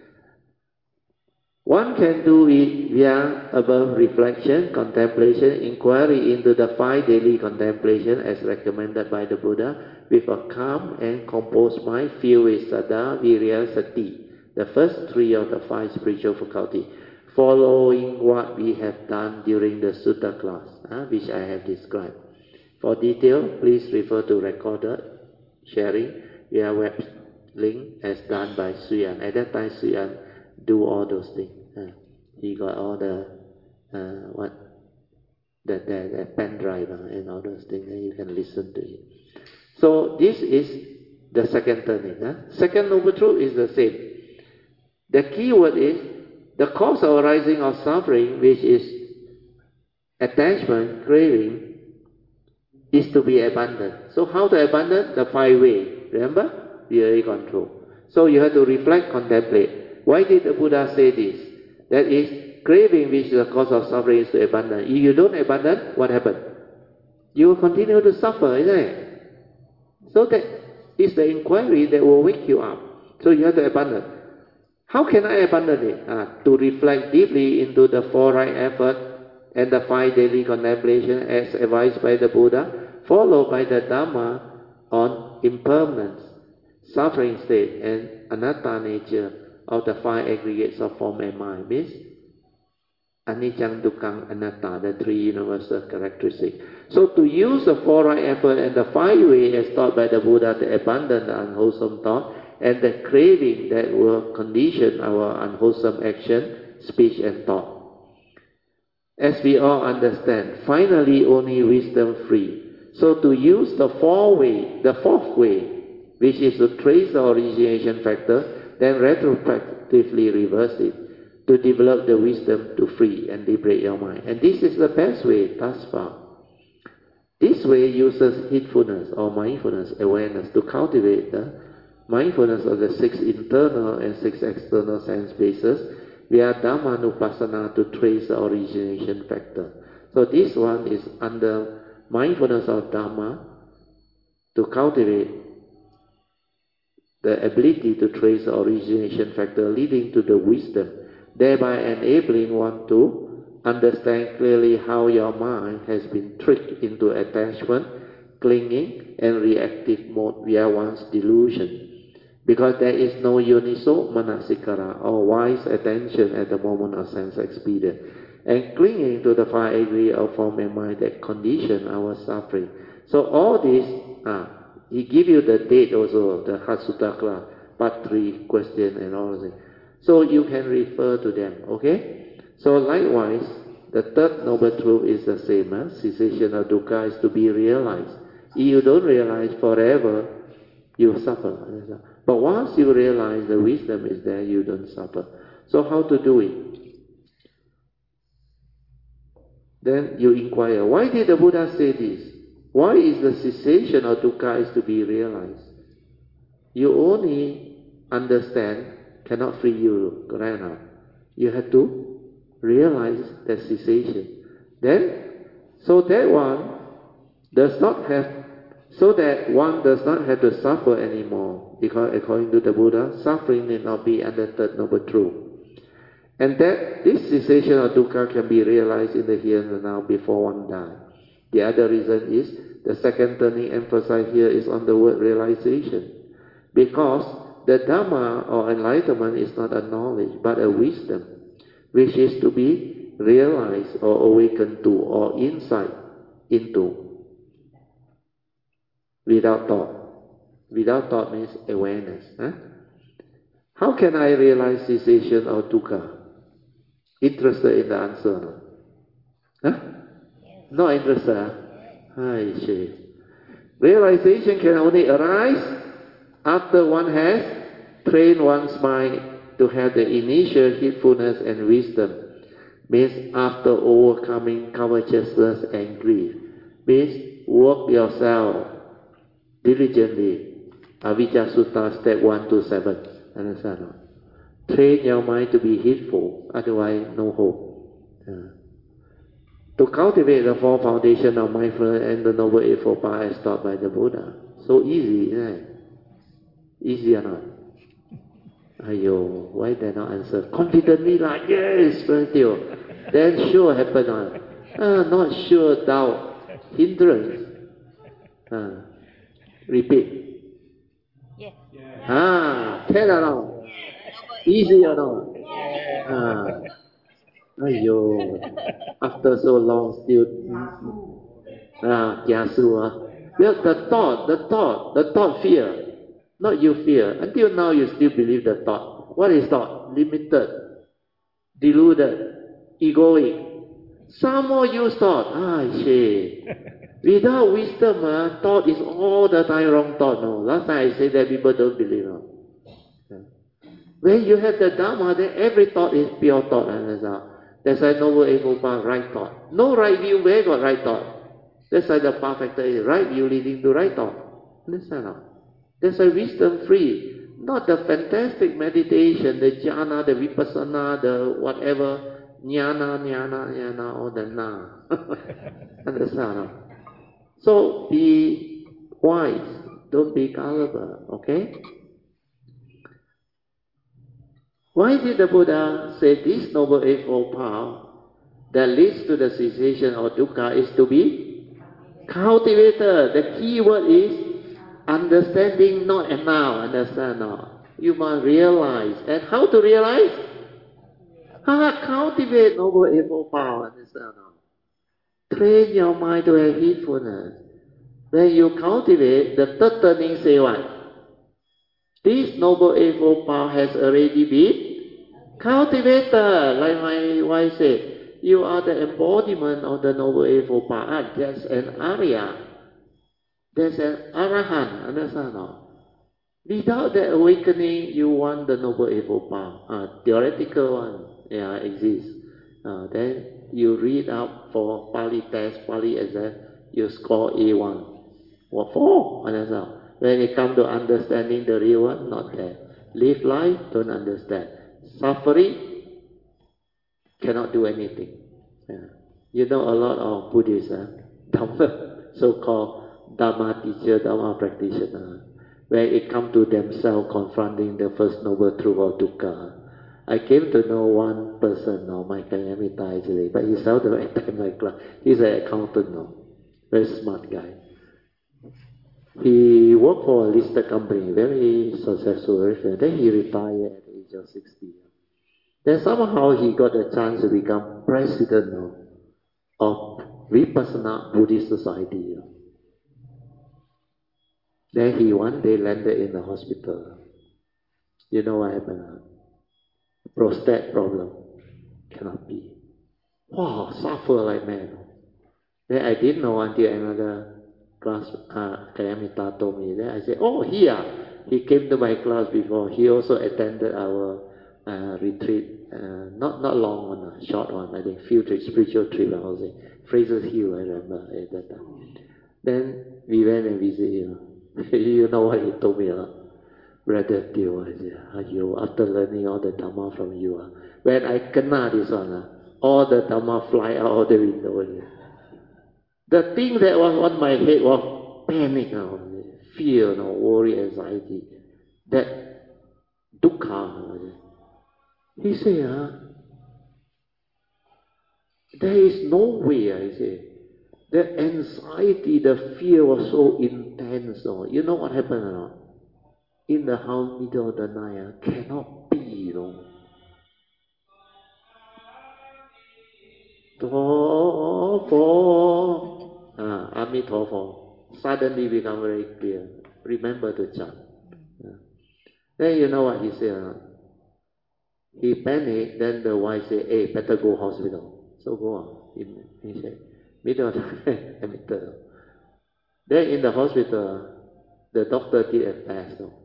One can do it via above reflection, contemplation, inquiry into the five daily contemplation as recommended by the Buddha, with a calm and composed mind filled with saddha, virya, sati, the first three of the five spiritual faculties, following what we have done during the sutta class, uh, which I have described. For detail, please refer to recorded sharing via web link as done by Suyan. At that time, Suyan do all those things. Uh, he got all the uh, what the, the, the pen drive uh, and all those things, and you can listen to it. So this is the second turning. Huh? Second noble truth is the same. The key word is the cause of arising of suffering, which is attachment, craving, is to be abandoned. So how to abandon? The five way. Remember? We already gone through. So you have to reflect, contemplate. Why did the Buddha say this? That is, craving, which is the cause of suffering, is to abandon. If you don't abandon, what happens? You will continue to suffer, isn't it? So that is the inquiry that will wake you up. So you have to abandon. How can I abandon it? Ah, to reflect deeply into the four right effort and the five daily contemplation as advised by the Buddha, followed by the Dhamma on impermanence, suffering state, and anatta nature of the five aggregates of form and mind. Means anicca, dukkha, anatta, the three universal characteristics. So to use the four right effort and the five way as taught by the Buddha to abandon the unwholesome thought and the craving that will condition our unwholesome action, speech and thought. As we all understand, finally only wisdom free, So to use the fourth way, the fourth way, which is to trace the origination factor, then retrospectively reverse it, to develop the wisdom to free and liberate your mind. And this is the best way thus far. This way uses heedfulness or mindfulness awareness to cultivate the mindfulness of the six internal and six external sense bases via Dhammanupassana to trace the origination factor. So this one is under mindfulness of Dhamma to cultivate the ability to trace the origination factor leading to the wisdom, thereby enabling one to understand clearly how your mind has been tricked into attachment, clinging, and reactive mode via one's delusion. Because there is no yoniso manasikara or wise attention at the moment of sense experience, and clinging to the five aggregate of form and mind that condition our suffering. So all this, ah, he give you the date also, the Hatsutakla, part three question and all of that. So you can refer to them, okay? So likewise, the third noble truth is the same. Huh? Cessation of dukkha is to be realized. If you don't realize forever, you suffer. But once you realize the wisdom is there, you don't suffer. So how to do it? Then you inquire, why did the Buddha say this? Why is the cessation of dukkha is to be realized? You only understand cannot free you, correct or not? You have to realize that cessation. Then, so that one does not have, so that one does not have to suffer anymore, because according to the Buddha, suffering need not be under third noble truth. And that this cessation of dukkha can be realized in the here and now before one dies. The other reason is, the second turning emphasis here is on the word realization. Because the Dhamma or enlightenment is not a knowledge, but a wisdom, which is to be realized or awakened to or insight into without thought. Without thought means awareness. Huh? How can I realize cessation of dukkha? Interested in the answer? Huh? Yes. Not interested? Huh? I see. Realization can only arise after one has trained one's mind to have the initial heedfulness and wisdom. Means after overcoming covetousness and grief. Means work yourself diligently. Avijja Sutta step one to seven. Understand? No? Train your mind to be heedful, otherwise no hope. Yeah. To cultivate the four foundations of mindfulness and the Noble Eightfold Path as taught by the Buddha. So easy, right? Easy or not? Ayo, why they not answer? Confidently like, yes, spiritual. Then sure happen on. Ah, not sure, doubt, hindrance. Ah. Repeat. Yes. Ah, tell or not? Easy or not? Ah. Ayo, after so long still. Ah, kiasu ah. Because the thought, the thought, the thought fear. Not you fear. Until now you still believe the thought. What is thought? Limited, deluded, egoic. Some more use thought. Ah, shit. Without wisdom, uh, thought is all the time wrong thought. No. Last time I said that people don't believe. No. When you have the Dhamma, then every thought is pure thought. That's why Noble Eightfold Path, right thought. No right view, where got right thought? That's why the path factor is right view leading to right thought. Understand? No? That's why wisdom free. Not the fantastic meditation, the jhana, the vipassana, the whatever, jnana, jnana, jnana, or the na. Understand? No? So be wise, don't be gullible, okay? Why did the Buddha say this Noble Eightfold Path that leads to the cessation of dukkha is to be cultivated? The key word is understanding not and now, understand not. You must realize. And how to realize? Ah, cultivate Noble Eightfold Path, understand not. Train your mind to have heedfulness. When you cultivate, the third turning say what? This Noble Eightfold Path has already been cultivated. Like my wife said, you are the embodiment of the Noble Eightfold Path, just an Arya. There's an Arahant, understand now? Without that awakening, you want the Noble Eightfold Path. Uh, theoretical one, yeah, exists. Uh, then you read up for Pali test, Pali exam, you score A one. What for? Understand? When it comes to understanding the real one, not there. Live life, don't understand. Suffering, cannot do anything. Yeah. You know a lot of Buddhists, uh, Dhamma, so-called Dhamma teacher, Dhamma practitioner. When it comes to themselves confronting the first noble truth of dukkha. I came to know one person, no, my Kayamita actually, but he seldom attend my class. He's an accountant, no, very smart guy. He worked for a listed company, very successful, very famous. Then he retired at the age of sixty. Then somehow he got a chance to become president no, of Vipassana Buddhist Society. Then he one day landed in the hospital. You know what happened? Prostate problem. Cannot be. Wow, suffer like man. Then I didn't know until another class, uh, Kayamita told me. Then I said, oh, here. He came to my class before. He also attended our uh, retreat. Uh, not not long one, a short one. I think field trip, spiritual trip. I was saying Fraser's Hill. I remember at that time. Then we went and visited him. You know what he told me? Uh? Brother Teo, I said, you after learning all the Dhamma from you, uh, when I kena this one, uh, all the Dhamma fly out the window. Uh, the thing that was on my head was panic, uh, fear, uh, worry, anxiety. That dukkha. Uh, he said, uh, there is no way, I say. The anxiety, the fear was so intense. Uh, you know what happened or not? In the house, middle of the night, uh, cannot be, you know. Tofo, ah, Amitofo, suddenly become very clear. Remember to chant. Yeah. Then you know what he said? Uh, he panicked, then the wife said, hey, better go hospital. So go on. He, he said, middle of the night, admitted. Then in the hospital, the doctor did a test. No?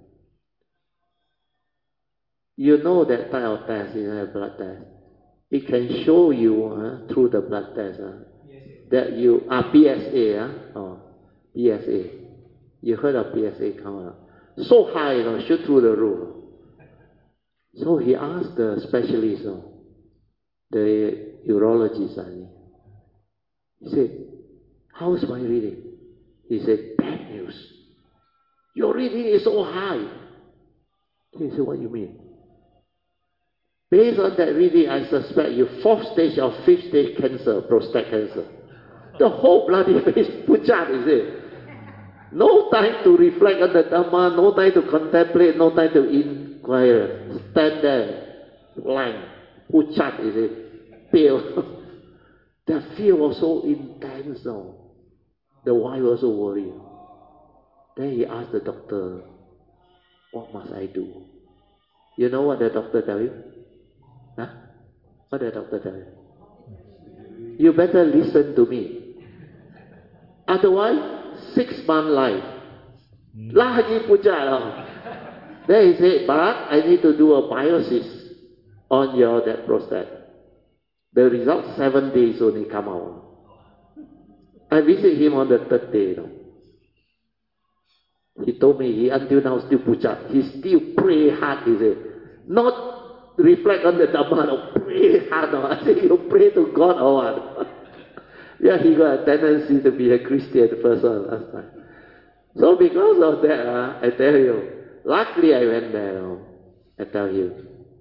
You know that type of test, you know, a blood test. It can show you uh, through the blood test uh, yes, that you are ah, P S A. Uh, oh, P S A. You heard of P S A count? Uh, so high, you know, shoot through the roof. So he asked the specialist, uh, the urologist, I mean. He said, how's my reading? He said, bad news. Your reading is so high. He said, what do you mean? Based on that reading, I suspect you fourth stage or fifth stage cancer, prostate cancer. The whole bloody face pucat, is it? No time to reflect on the Dhamma, no time to contemplate, no time to inquire. Stand there, blank, pucat, is it? Pale. The fear was so intense now. The wife was so worried. Then he asked the doctor, what must I do? You know what the doctor tell you? Huh? What did the doctor tell you? You better listen to me. Otherwise, six month life. Lagi puja. Then he said, but I need to do a biopsy on your that prostate. The result seven days only come out. I visit him on the third day. You know. He told me he until now still puja. He still pray hard, he said. Not reflect on the Dhamma, no, pray hard. No. I say, you pray to God or what? Yeah, he got a tendency to be a Christian first one last time. So because of that, uh, I tell you, luckily I went there. Uh, I tell you,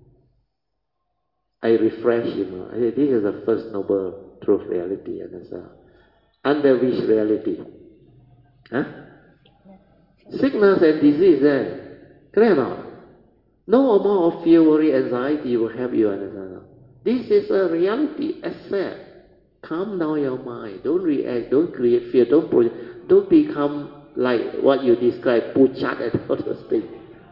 I refresh him. Uh, I say, this is the first noble truth reality. And it's, uh, under which reality? Huh? Sickness and disease there. Clear not? No amount of fear, worry, anxiety will help you understand. This is a reality. Accept. Calm down your mind. Don't react. Don't create fear. Don't project. Don't become like what you describe, puchat and all those things.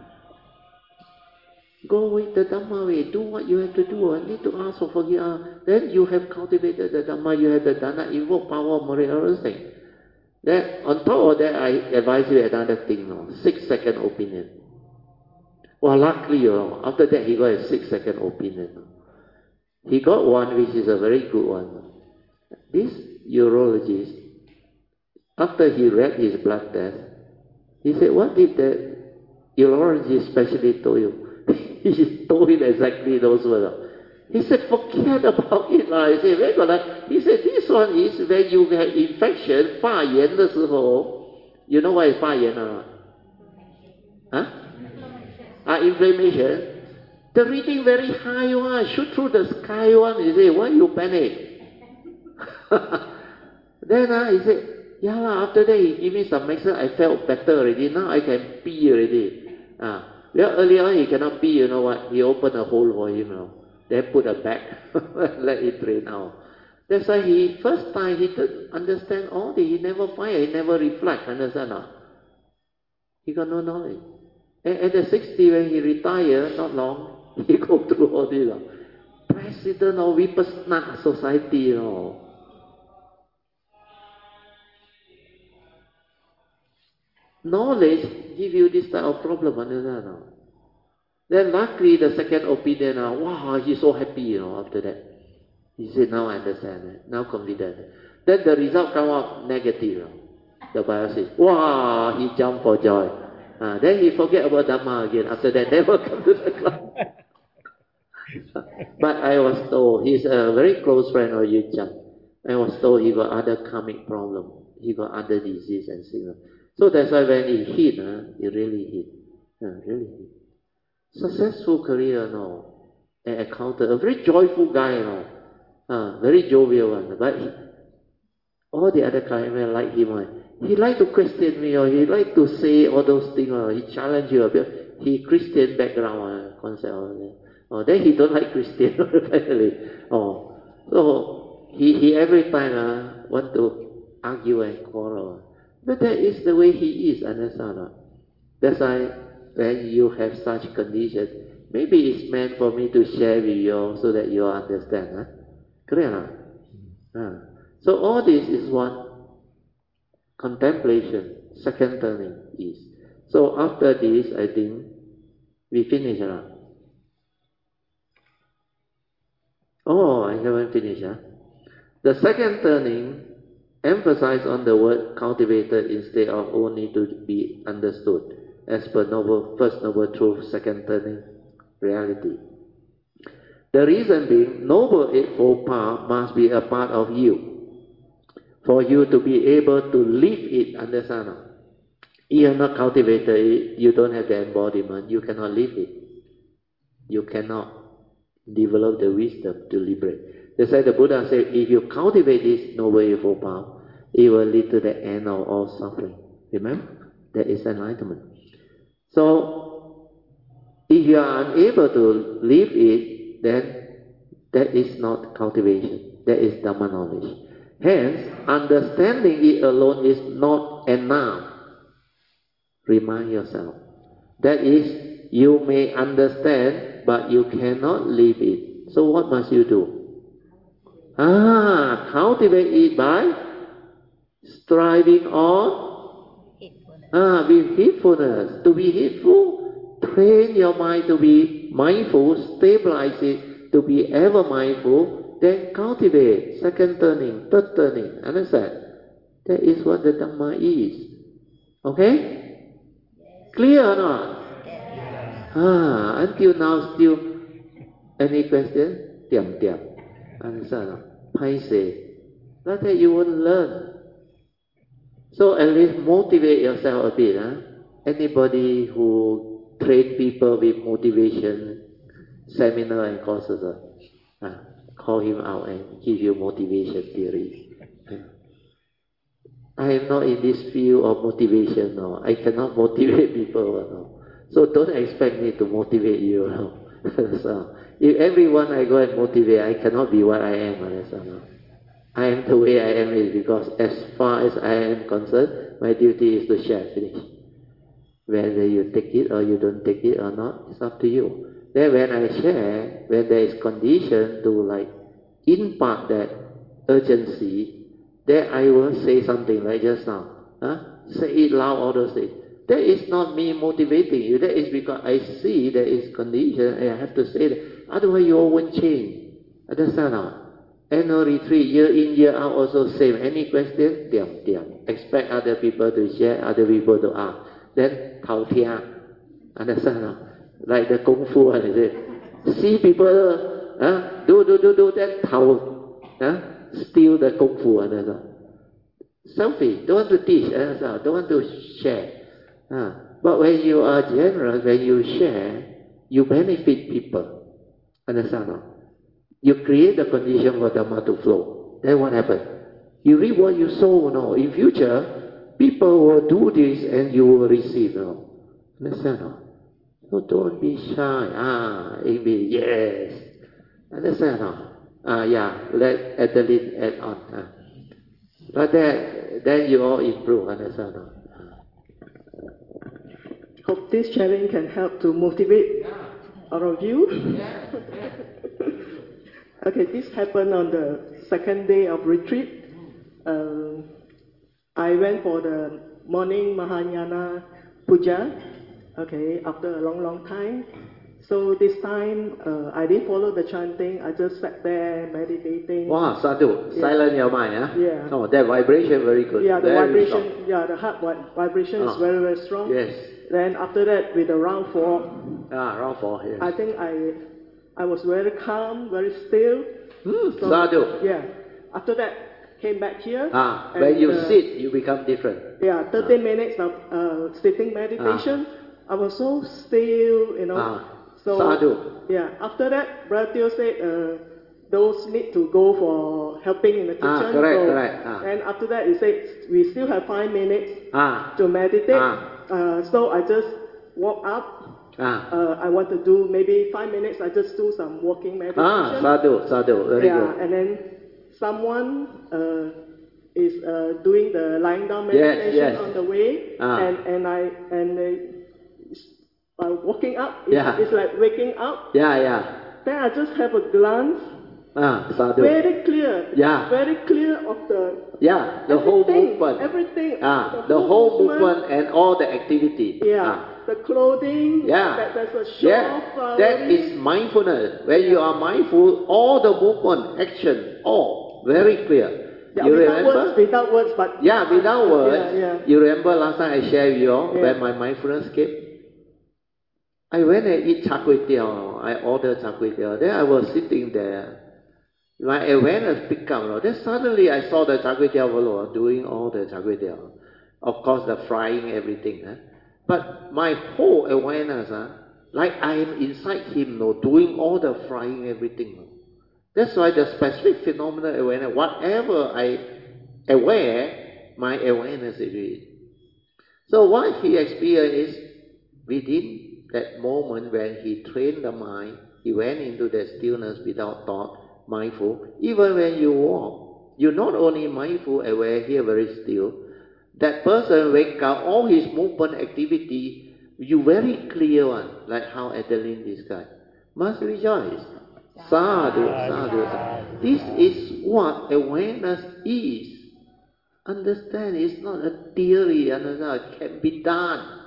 Go with the Dhamma way. Do what you have to do. I need to ask for forgiveness. Then you have cultivated the Dhamma. You have the Dana, invoke power of moral everything. Then on top of that, I advise you another thing, no? Six second opinion. Well, luckily, you know, after that he got a six second opinion. No? He got one which is a very good one. No? This urologist, after he read his blood test, he said, what did the urologist specially told you? He told him exactly those words. He said, forget about it lah. He said, very good. He said, this one is when you have infection, 发炎的时候, you know what is 发炎 or not? Huh? Ah, inflammation. The reading very high one, shoot through the sky one. He said, why you panic? Then uh, he said, yeah lah, after that he gave me some medicine, I felt better already. Now I can pee already. Ah. Well, earlier on he cannot pee, you know what? He opened a hole for him, you know. Then put a bag, let it drain out. That's why he, first time he didn't understand all this. He never find, he never reflect, understand or not? He got no knowledge. And at the sixty, when he retired, not long, he go through all this. Uh, President of Vipassana Society, you know. Knowledge give you this type of problem, understand or not? Then luckily the second opinion, uh, wow, he's so happy, you know, after that. He said, now I understand it, now confident. Then the result come out negative. You know. The biopsy, wow, he jumped for joy. Uh, then he forget about Dhamma again. After that, never come to the club. But I was told, he's a very close friend of Yu Chang. I was told he got other karmic problem. He got other disease and sickness. So that's why when he hit, uh, he really hit. Uh, really hit. Successful career, no. An accountant, a very joyful guy, no. Uh, very jovial one. But he, all the other clients like him. Uh, he like to question me, or he like to say all those things. Or he challenge you a bit. He Christian background uh, concept. Or uh, then he don't like Christian family. Oh, so he he every time uh, want to argue and quarrel. But that is the way he is, understand? Uh? That's why. When you have such conditions, maybe it's meant for me to share with you so that you understand. Huh? Clear? Huh? Uh. So all this is what contemplation, second turning is. So after this, I think we finish. Huh? Oh, I haven't finished. Huh? The second turning emphasizes on the word cultivated instead of only to be understood. As per noble, first noble truth, second turning reality. The reason being, noble eightfold path must be a part of you. For you to be able to live it, understand? You have not cultivated it, you don't have the embodiment, you cannot live it. You cannot develop the wisdom to liberate. That's why the Buddha said, if you cultivate this noble eightfold path, it will lead to the end of all suffering. Remember? That is enlightenment. So, if you are unable to live it, then that is not cultivation. That is Dhamma knowledge. Hence, understanding it alone is not enough. Remind yourself. That is, you may understand, but you cannot live it. So what must you do? Ah, cultivate it by striving on Ah, with heedfulness. To be heedful, train your mind to be mindful, stabilize it, to be ever mindful, then cultivate second turning, third turning. Understand? That is what the Dhamma is. Okay? Clear or not? Ah, until now still any question? Diam diam. Understand? Paise. Like that you won't learn. So at least motivate yourself a bit. Huh? Anybody who train people with motivation seminar and courses, uh, uh, call him out and give you motivation theory. I am not in this field of motivation. No. I cannot motivate people. No. So don't expect me to motivate you. No. So, if everyone I go and motivate, I cannot be what I am. No. I am the way I am is because as far as I am concerned, my duty is to share, finish. Whether you take it or you don't take it or not, it's up to you. Then when I share, when there is condition to like impart that urgency, then I will say something like just now. Huh? Say it loud, all those things. That is not me motivating you. That is because I see there is condition and I have to say that. Otherwise you all won't change. Understand or not? Annual retreat, year in, year out also same. Any question? Diam, diam. Expect other people to share, other people to ask. Then, tao tia. Understand or not? Like the Kung Fu, one, is it? See people, uh, do, do, do, do, then tao, uh, steal the Kung Fu, understand? Selfish, don't want to teach, understand? Don't want to share. Uh, but when you are generous, when you share, you benefit people. Understand or not? You create the condition for Dhamma to flow. Then what happens? You reap what you sow, no? In future, people will do this and you will receive, no? Understand or not? So don't be shy. Ah, Amy, yes. Understand or not? Ah, yeah, let Adeline add on. Ah. But then, then you all improve, understand or not? Hope this sharing can help to motivate Yeah. all of you. Yeah. Yeah. Okay, this happened on the second day of retreat. Um, I went for the morning Mahayana Puja, okay, after a long, long time. So this time, uh, I didn't follow the chanting, I just sat there meditating. Wow, sadhu, Yeah. silent your mind, huh? Yeah. Oh, that vibration very good. Yeah, the very vibration, strong. yeah, the heart vi- vibration Oh. is very, very strong. Yes. Then after that, with the round four, Ah, round four, yes. I think I, I was very calm, very still. Hmm, So, sadhu. Yeah. After that, came back here. Ah, and, when you uh, sit, you become different. Yeah, thirty minutes of uh, sitting meditation. I was so still, you know. Ah, so sadhu. Yeah. After that, Brother Teo said uh, those need to go for helping in the kitchen. Ah, correct, so, correct. Ah. And after that, he said we still have five minutes Ah, to meditate. Ah. Uh, so I just walk up. ah. Uh, I want to do maybe five minutes. I just do some walking meditation. Ah, sadhu, sadhu, very yeah, good. and then someone uh, is uh, doing the lying down Yes, meditation yes. on the way, Ah. and and I and uh, uh, walking up. It's, Yeah. it's like waking up. Yeah, yeah. Then I just have a glance, Ah, sadhu. very clear. Yeah. Very clear of the Yeah, the whole everything, movement. Everything. Ah, the whole movement and all the activity. Yeah. Ah. The clothing. Yeah. That, there's a show Yeah, of that is mindfulness. When you are mindful, all the movement, action, all very clear. Yeah, you without remember? words, without words, but Yeah, without words. Yeah, yeah. You remember last time I shared with you all Yeah. when my mindfulness came? I went and eat char kway teow. I ordered char kway teow. Then I was sitting there. My awareness picked up. Then suddenly I saw the char kway teow fellow doing all the char kway teow. Of course, the frying everything. Huh? But my whole awareness, huh, like I am inside him, no, doing all the frying everything. No. That's why the specific phenomenal awareness, whatever I aware, my awareness is it. So what he experienced is within that moment when he trained the mind, he went into that stillness without thought, mindful. Even when you walk, you're not only mindful, aware, here very still. That person wake up, all his movement activity, you very clear one, like how Adeline described. Must rejoice. Sadhu, sadhu, sadhu. This is what awareness is. Understand, it's not a theory, understand, it can be done.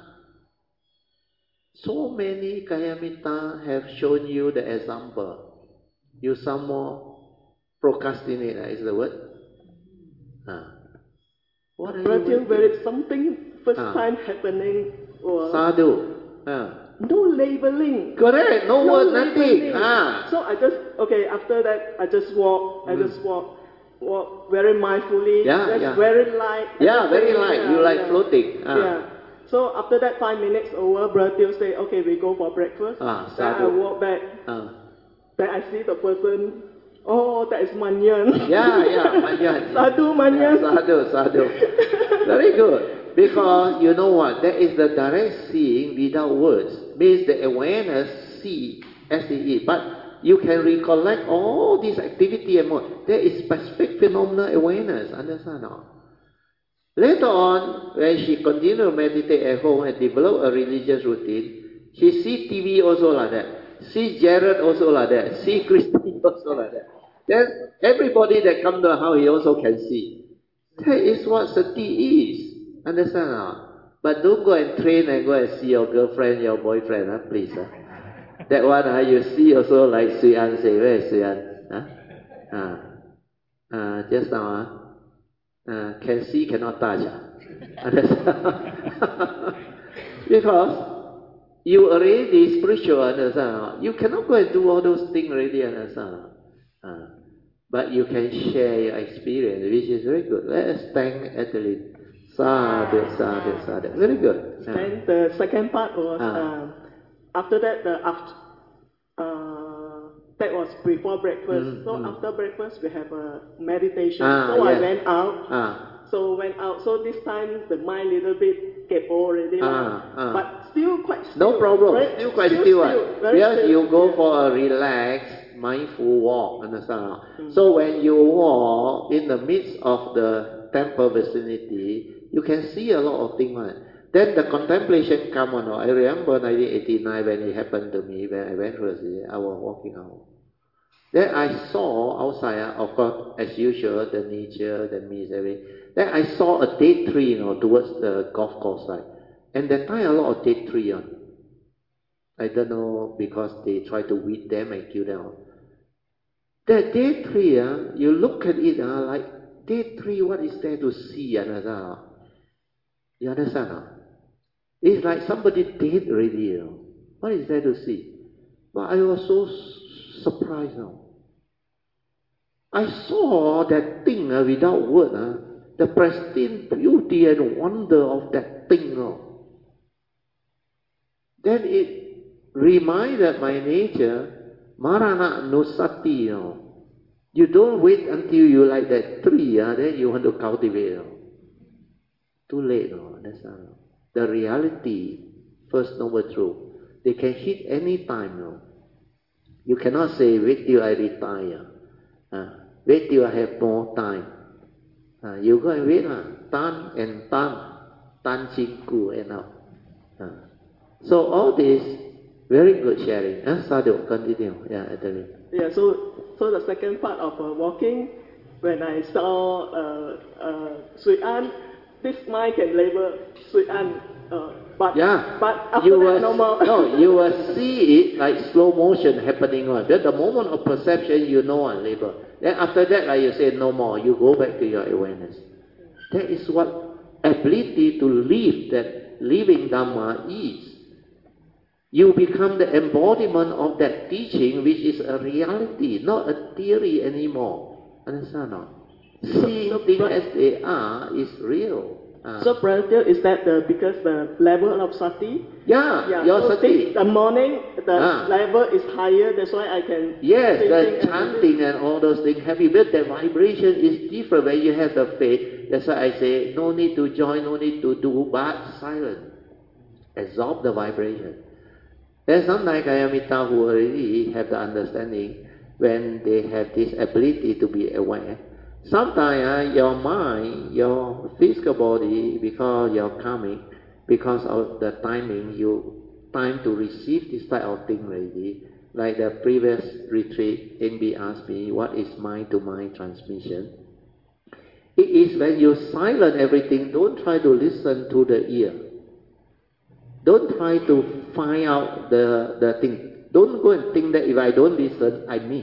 So many Kayamitta have shown you the example. You some more procrastinate, is the word? Ah. What are Brother, you where it's something first Ah. time happening or Sadhu. Ah. no labeling. Correct, no, No word, nothing. labeling. Ah. So I just okay. After that, I just walk. I Mm. just walk, walk very mindfully. Yeah, just yeah. very light. Yeah, very everything, light. yeah, You like yeah. floating. Ah. Yeah. So after that five minutes over, Brother Teo say, okay, we go for breakfast. Ah, then I sadhu. walk back. Ah. Then I see the person. Oh, that is Manyan. Yeah, yeah, Manyan. Sadhu Manyan. Yeah, sadhu, sadhu. Very good. Because you know what? That is the direct seeing without words. Means the awareness see as it is. But you can recollect all this activity and more. There is specific phenomenal awareness. Understand now? Later on, when she continued to meditate at home and develop a religious routine, she see T V also like that. See Jared also like that. See Christine also like that. Then everybody that come to the house, he also can see. That is what sati is. Understand now? But don't go and train and go and see your girlfriend, your boyfriend, huh? Please. Huh? That one huh, you see also like Sui An say, where is Sui An? Huh? Uh, uh, just now, huh? uh, can see, cannot touch. Huh? Because you already spiritual, understand? You cannot go and do all those things already, understand? Uh, but you can share your experience, which is very good. Let us thank Adeline. Sadhu, sadhu, sadhu. Very good. Uh, Then the second part was, Ah. um, after that, the after, uh, that was before breakfast. Mm, so mm. after breakfast, we have a meditation. Ah, so I yes. went out. Ah, So went out. So this time the mind little bit kepo already, Ah, lah. ah. But still quite still. no problem. Very, Still quite still, still. still, uh. very Because still. you go Yeah. for a relaxed, mindful walk, understand? So when you walk in the midst of the temple vicinity, you can see a lot of things. Right? Then the contemplation come on. I remember nineteen eighty-nine when it happened to me, when I went to the city, I was walking out. Then I saw outside, uh, of course, as usual, the nature, the mist, everything. Then I saw a dead tree, you know, towards the golf course side. And that time a lot of dead tree on. I don't know, because they try to weed them and kill them. That dead tree, uh, you look at it, uh, like, dead tree, what is there to see? Uh, you understand? Uh? It's like somebody dead already, you know. What is there to see? But I was so s- surprised now. I saw that thing uh, without word, uh, the pristine beauty and wonder of that thing. Uh. Then it reminded my nature, Marana Nusati. You know. You don't wait until you like that tree, uh, then you want to cultivate. You know. Too late. You know. That's uh, the reality, first noble truth. They can hit any time. You know. You cannot say, wait till I retire. Uh, wait till I have more time. Uh, you go and wait. Uh, tan and tan. Tan ching ku and now. Uh. So all this, very good sharing. Uh, Sadhu, continue. Yeah, Adeline. Yeah, so so the second part of uh, walking, when I saw uh, uh, Sui An, this mind can label Sui An, uh, but Yeah, but after you that will, no more. no, you will see it like slow motion happening on. Then the moment of perception, you know on label. Then after that, like you say, no more. You go back to your awareness. That is what ability to live that living Dhamma is. You become the embodiment of that teaching, which is a reality, not a theory anymore. Understand or not? Seeing so, things but- as they are is real. Ah. So, Brother, is that the, because the level of sati? yeah, Yeah, your so sati. this, the morning, the Ah. level is higher, that's why I can Yes, see the things and chanting and all those things happy, but the vibration is different when you have the faith. That's why I say no need to join, no need to do, but silent. Absorb the vibration. There's some like Ayamita who already have the understanding when they have this ability to be aware. Sometimes uh, your mind, your physical body, because you're coming, because of the timing, you time to receive this type of thing already. Like the previous retreat, N B asked me, what is mind-to-mind transmission? It is when you silence everything, don't try to listen to the ear. Don't try to find out the, the thing. Don't go and think that if I don't listen, I miss.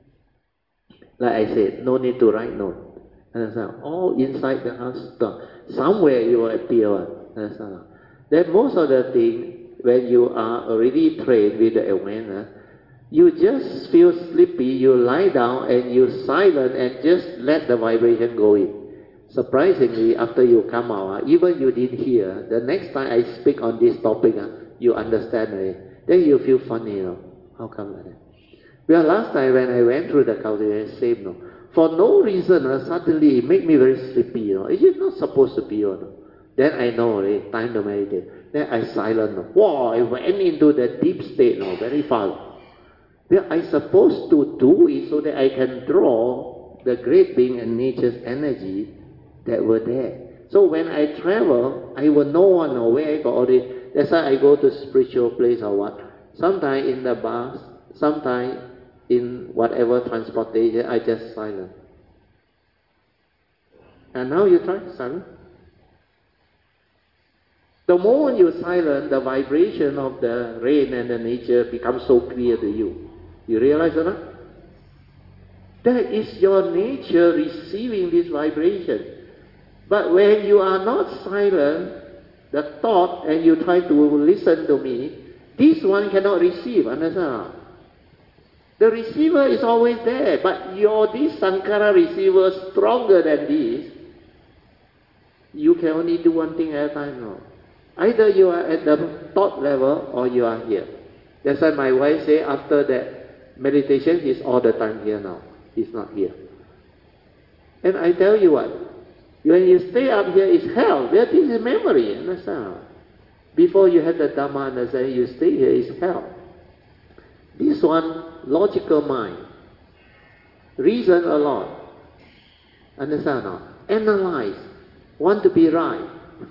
Like I said, no need to write note. Understand? All inside the answer. Somewhere you will appear. Understand? Then most of the thing, when you are already trained with the awareness, you just feel sleepy, you lie down and you silent and just let the vibration go in. Surprisingly, after you come out, uh, even you didn't hear, the next time I speak on this topic, uh, you understand it. Then you feel funny, you know. How come like that? Well, last time when I went through the cultivation, same, no. For no reason, uh, suddenly it made me very sleepy, you know. It's just not supposed to be, you know. Then I know, eh, time to meditate. Then I silent, no. Wow, I went into the deep state, no, very fast. Well, I supposed to do it so that I can draw the great being and nature's energy that were there. So when I travel, I will know, know where I got all this. That's why I go to spiritual place or what. Sometimes in the bus, sometimes in whatever transportation, I just silent. And now you try silent. The moment you silent, the vibration of the rain and the nature becomes so clear to you. You realize or not? That is your nature receiving this vibration. But when you are not silent, the thought, and you try to listen to me, this one cannot receive, understand? The receiver is always there, but your this Sankara receiver stronger than this. You can only do one thing at a time now. Either you are at the thought level or you are here. That's why my wife say after that meditation, he's all the time here now. He's not here. And I tell you what, when you stay up here, it's hell. That is memory, understand? Before you have the Dhamma understanding, you stay here, it's hell. This one, logical mind. Reason a lot. Understand now? Analyze. Want to be right.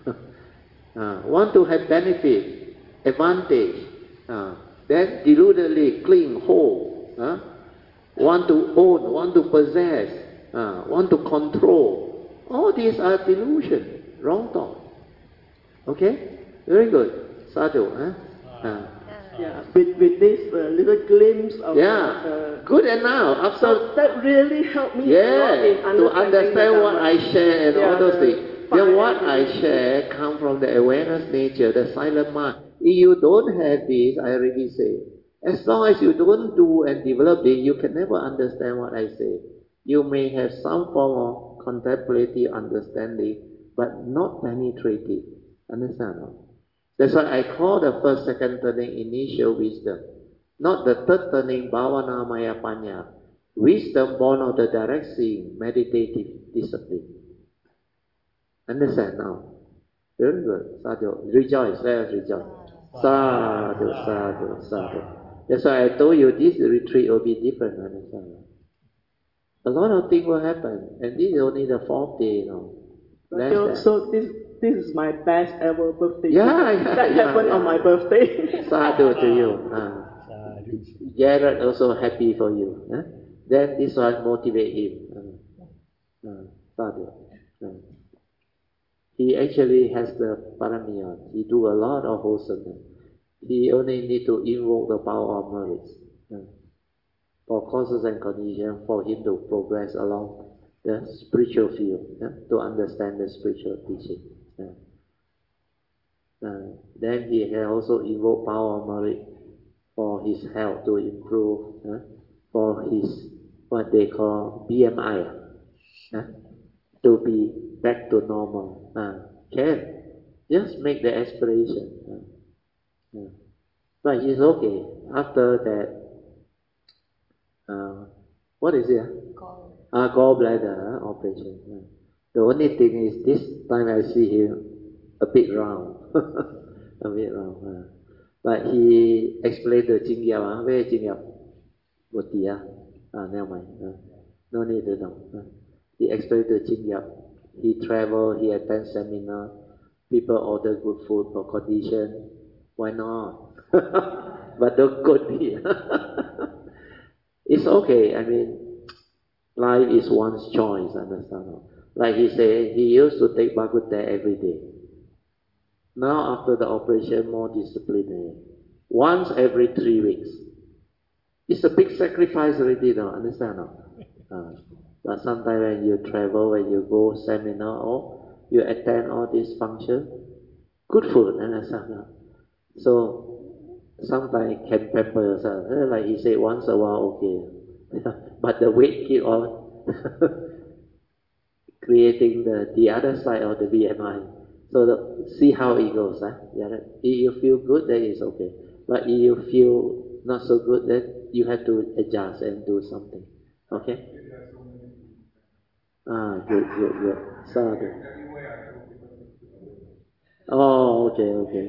uh, want to have benefit, advantage. Uh, then deludedly cling, hold. Uh, want to own, want to possess. Uh, want to control. All these are delusion. Wrong thought. Okay? Very good. Sadhu. Huh? Uh, Yeah, with, with this uh, little glimpse of yeah, uh, good enough. After so that really helped me yeah, a lot in to understand the what I Dhamma. share and Yeah, all those the things. fire Then what and I everything. share come from the awareness nature, the silent mind. If you don't have this, I already say, as long as you don't do and develop it, you can never understand what I say. You may have some form of contemplative understanding, but not penetrative. Understand? No? That's why I call the first, second turning initial wisdom. Not the third turning, bhavana maya panya. Wisdom born of the direct seeing, meditative discipline. Understand now? Very good. Sadhu. Rejoice. Let us rejoice. Sadhu, sadhu, sadhu. That's why I told you this retreat will be different. Understand? A lot of things will happen. And this is only the fourth day, you know. Less So, than. so this this is my best ever birthday. Yeah, yeah, that yeah, happened yeah. on my birthday. Sadhu to you. Uh, Jared also happy for you. Huh? Then this one motivate him. Uh, uh, sadhu. Uh. He actually has the paramiya. He do a lot of wholesomeness. He only need to invoke the power of merits uh, for causes and conditions for him to progress along the spiritual field, uh, to understand the spiritual teaching. Uh. Uh, then he can also invoke power of merit for his health to improve, uh, for his what they call B M I, uh, to be back to normal. Uh, can just make the aspiration. Uh, uh. But he's okay after that. Uh, what is it? Gall. Ah, gallbladder uh, operation. Uh. The only thing is this time I see him a bit round, a bit round. Uh. But he explained to Jing Yao, uh, where is Jing Yao? What the uh? Ah, never mind. Uh, no need to know. Uh. He explained to Jing Yao. He travel, he attend seminar. People order good food for condition. Why not? But don't go here. It's okay. I mean, life is one's choice. Understand? Like he said, he used to take Bak Kut Teh every day. Now after the operation, more disciplinary. Once every three weeks. It's a big sacrifice already, no? Understand? No? Uh, but sometimes when you travel, when you go seminar or you attend all these functions, good food, understand? No? So sometimes can pamper yourself. Like he said, once a while, okay. But the weight keep on creating the, the other side of the B M I. So the, see how it goes. Huh? Yeah, right? If you feel good, then it's okay. But if you feel not so good, then you have to adjust and do something. Okay? Ah, good, good, good. Sadhu. Oh, okay, okay.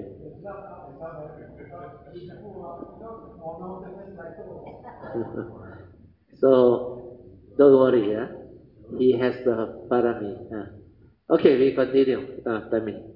So, don't worry, yeah? He has the parami. Uh. Okay, we continue. Uh, timing.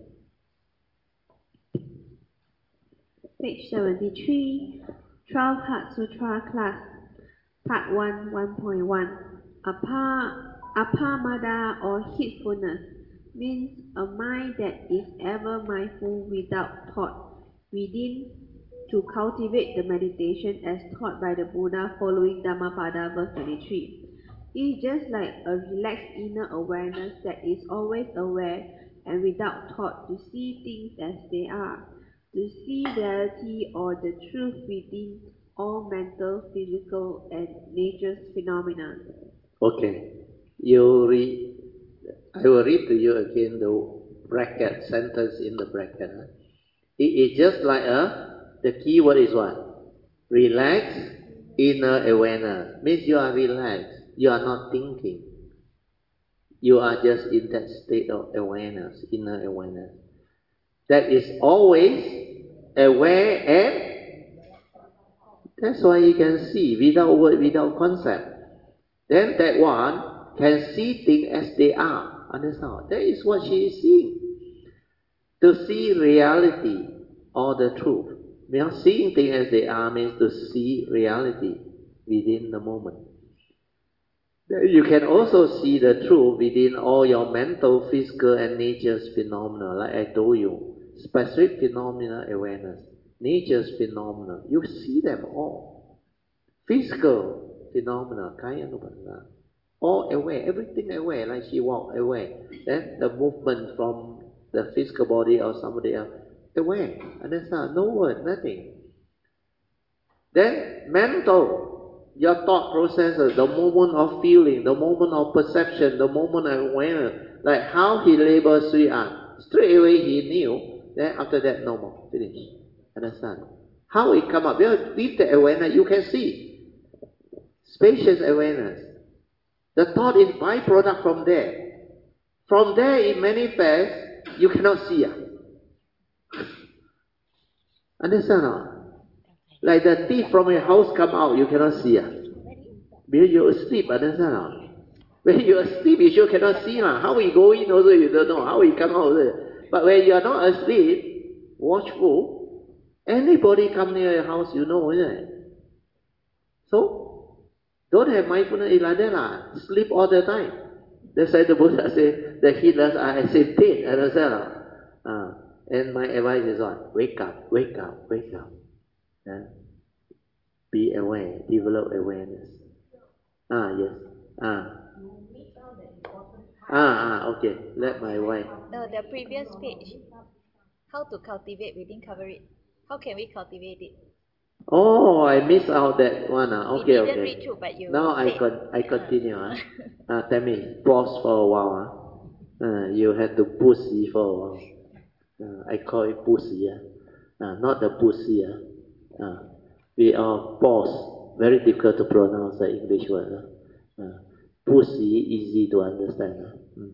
Page seventy-three, twelve Heart Sutra class, part one, one point one. Apa, apamada or heedfulness, means a mind that is ever mindful without thought within, to cultivate the meditation as taught by the Buddha following Dhammapada verse twenty-three. It is just like a relaxed inner awareness that is always aware and without thought to see things as they are, to see reality or the truth within all mental, physical, and nature's phenomena. Okay, you read. I will read to you again the bracket sentence in the bracket. It is just like a. The key word is what? Relax, inner awareness. Means you are relaxed. You are not thinking. You are just in that state of awareness, inner awareness. That is always aware and that's why you can see without word, without concept. Then that one can see things as they are. Understand? That is what she is seeing. To see reality or the truth. Because seeing things as they are means to see reality within the moment. You can also see the truth within all your mental, physical, and nature's phenomena, like I told you. Specific phenomena awareness, nature's phenomena, you see them all. Physical phenomena, kaya nupana, all aware, everything aware, like she walked aware. Then the movement from the physical body or somebody else, aware. Understand? No word, nothing. Then mental, your thought processes, the moment of feeling, the moment of perception, the moment of awareness, like how he labels Sri An. Straight away he knew, then after that no more, finish. Understand? How it come up? Well, with the awareness you can see. Spacious awareness. The thought is byproduct from there. From there it manifests, you cannot see. Understand or? Like the thief from your house come out, you cannot see. Because you're asleep, understand or? When you're asleep, you sure cannot see. How he go in also, you don't know. How he come out also. But when you are not asleep, watchful, anybody come near your house, you know, isn't it? So, don't have mindfulness like that. La. Sleep all the time. That's why the Buddha said, the heedless are as if dead. Understand? Uh, and my advice is what? Wake up, wake up, wake up. Yeah? Be aware, develop awareness. Ah, yes. Ah. Ah, ah, okay. Let my wife. No, the previous page. How to cultivate, we didn't cover it. How can we cultivate it? Oh, I missed out that one. Ah. Okay, we didn't okay. read through, but you Now I said. con I continue. ah. Ah, tell me, pause for a while. Ah. Uh, you had to pussy for a while. Uh, I call it pussy. Ah. Uh, not the pussy. Ah. Uh, we are pause. Very difficult to pronounce the English word. Ah. Uh, pussy, easy to understand. Ah. Mm.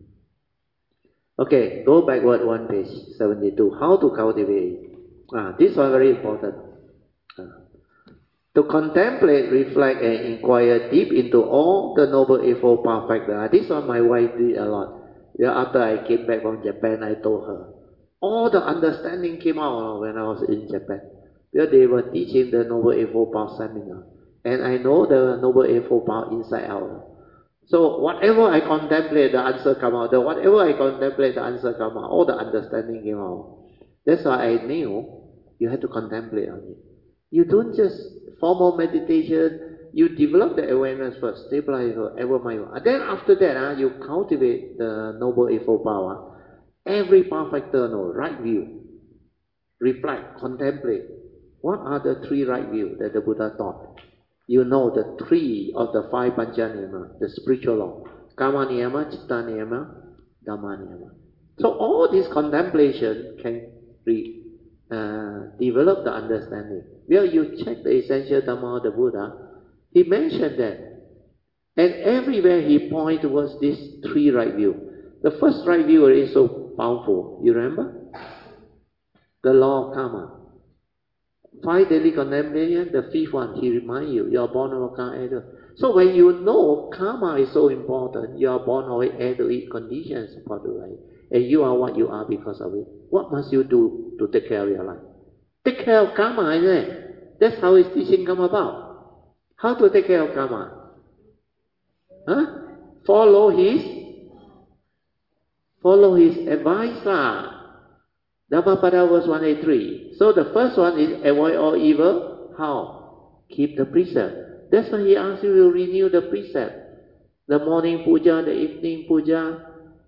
Okay, go backward one page, seventy-two. How to cultivate? Ah, this one very important. Ah. To contemplate, reflect, and inquire deep into all the Noble Eightfold Path factors. Ah, this one my wife did a lot. Yeah, after I came back from Japan, I told her. All the understanding came out when I was in Japan. Because they were teaching the Noble Eightfold Path seminar. And I know the Noble Eightfold Path inside out. So whatever I contemplate, the answer come out. The whatever I contemplate, the answer come out. All the understanding came out. That's why I knew you have to contemplate on it. You don't just formal meditation. You develop the awareness first, stabilize it, ever mindful. And then after that, uh, you cultivate the Noble Eightfold Path. Every path factor, no, right view. Reflect, contemplate. What are the three right views that the Buddha taught? You know the three of the five Panchaniyama, the spiritual law. Kama Niyama, Chitta Niyama, Dhamma Niyama. So all this contemplation can re, uh, develop the understanding. Well, you check the essential Dhamma of the Buddha, he mentioned that. And everywhere he points towards these three right view. The first right view is so powerful. You remember? The law of karma. Five daily contemplation, the fifth one, he reminds you, you are born of karma. So when you know karma is so important, you are born of it, heir to it, conditions for the life, and you are what you are because of it. What must you do to take care of your life? Take care of karma, isn't it? That's how his teaching come about. How to take care of karma? Huh? Follow his Follow his advice lah. Dhammapada verse one eighty-three. So the first one is avoid all evil. How? Keep the precept. That's why he asks you to renew the precept. The morning puja, the evening puja,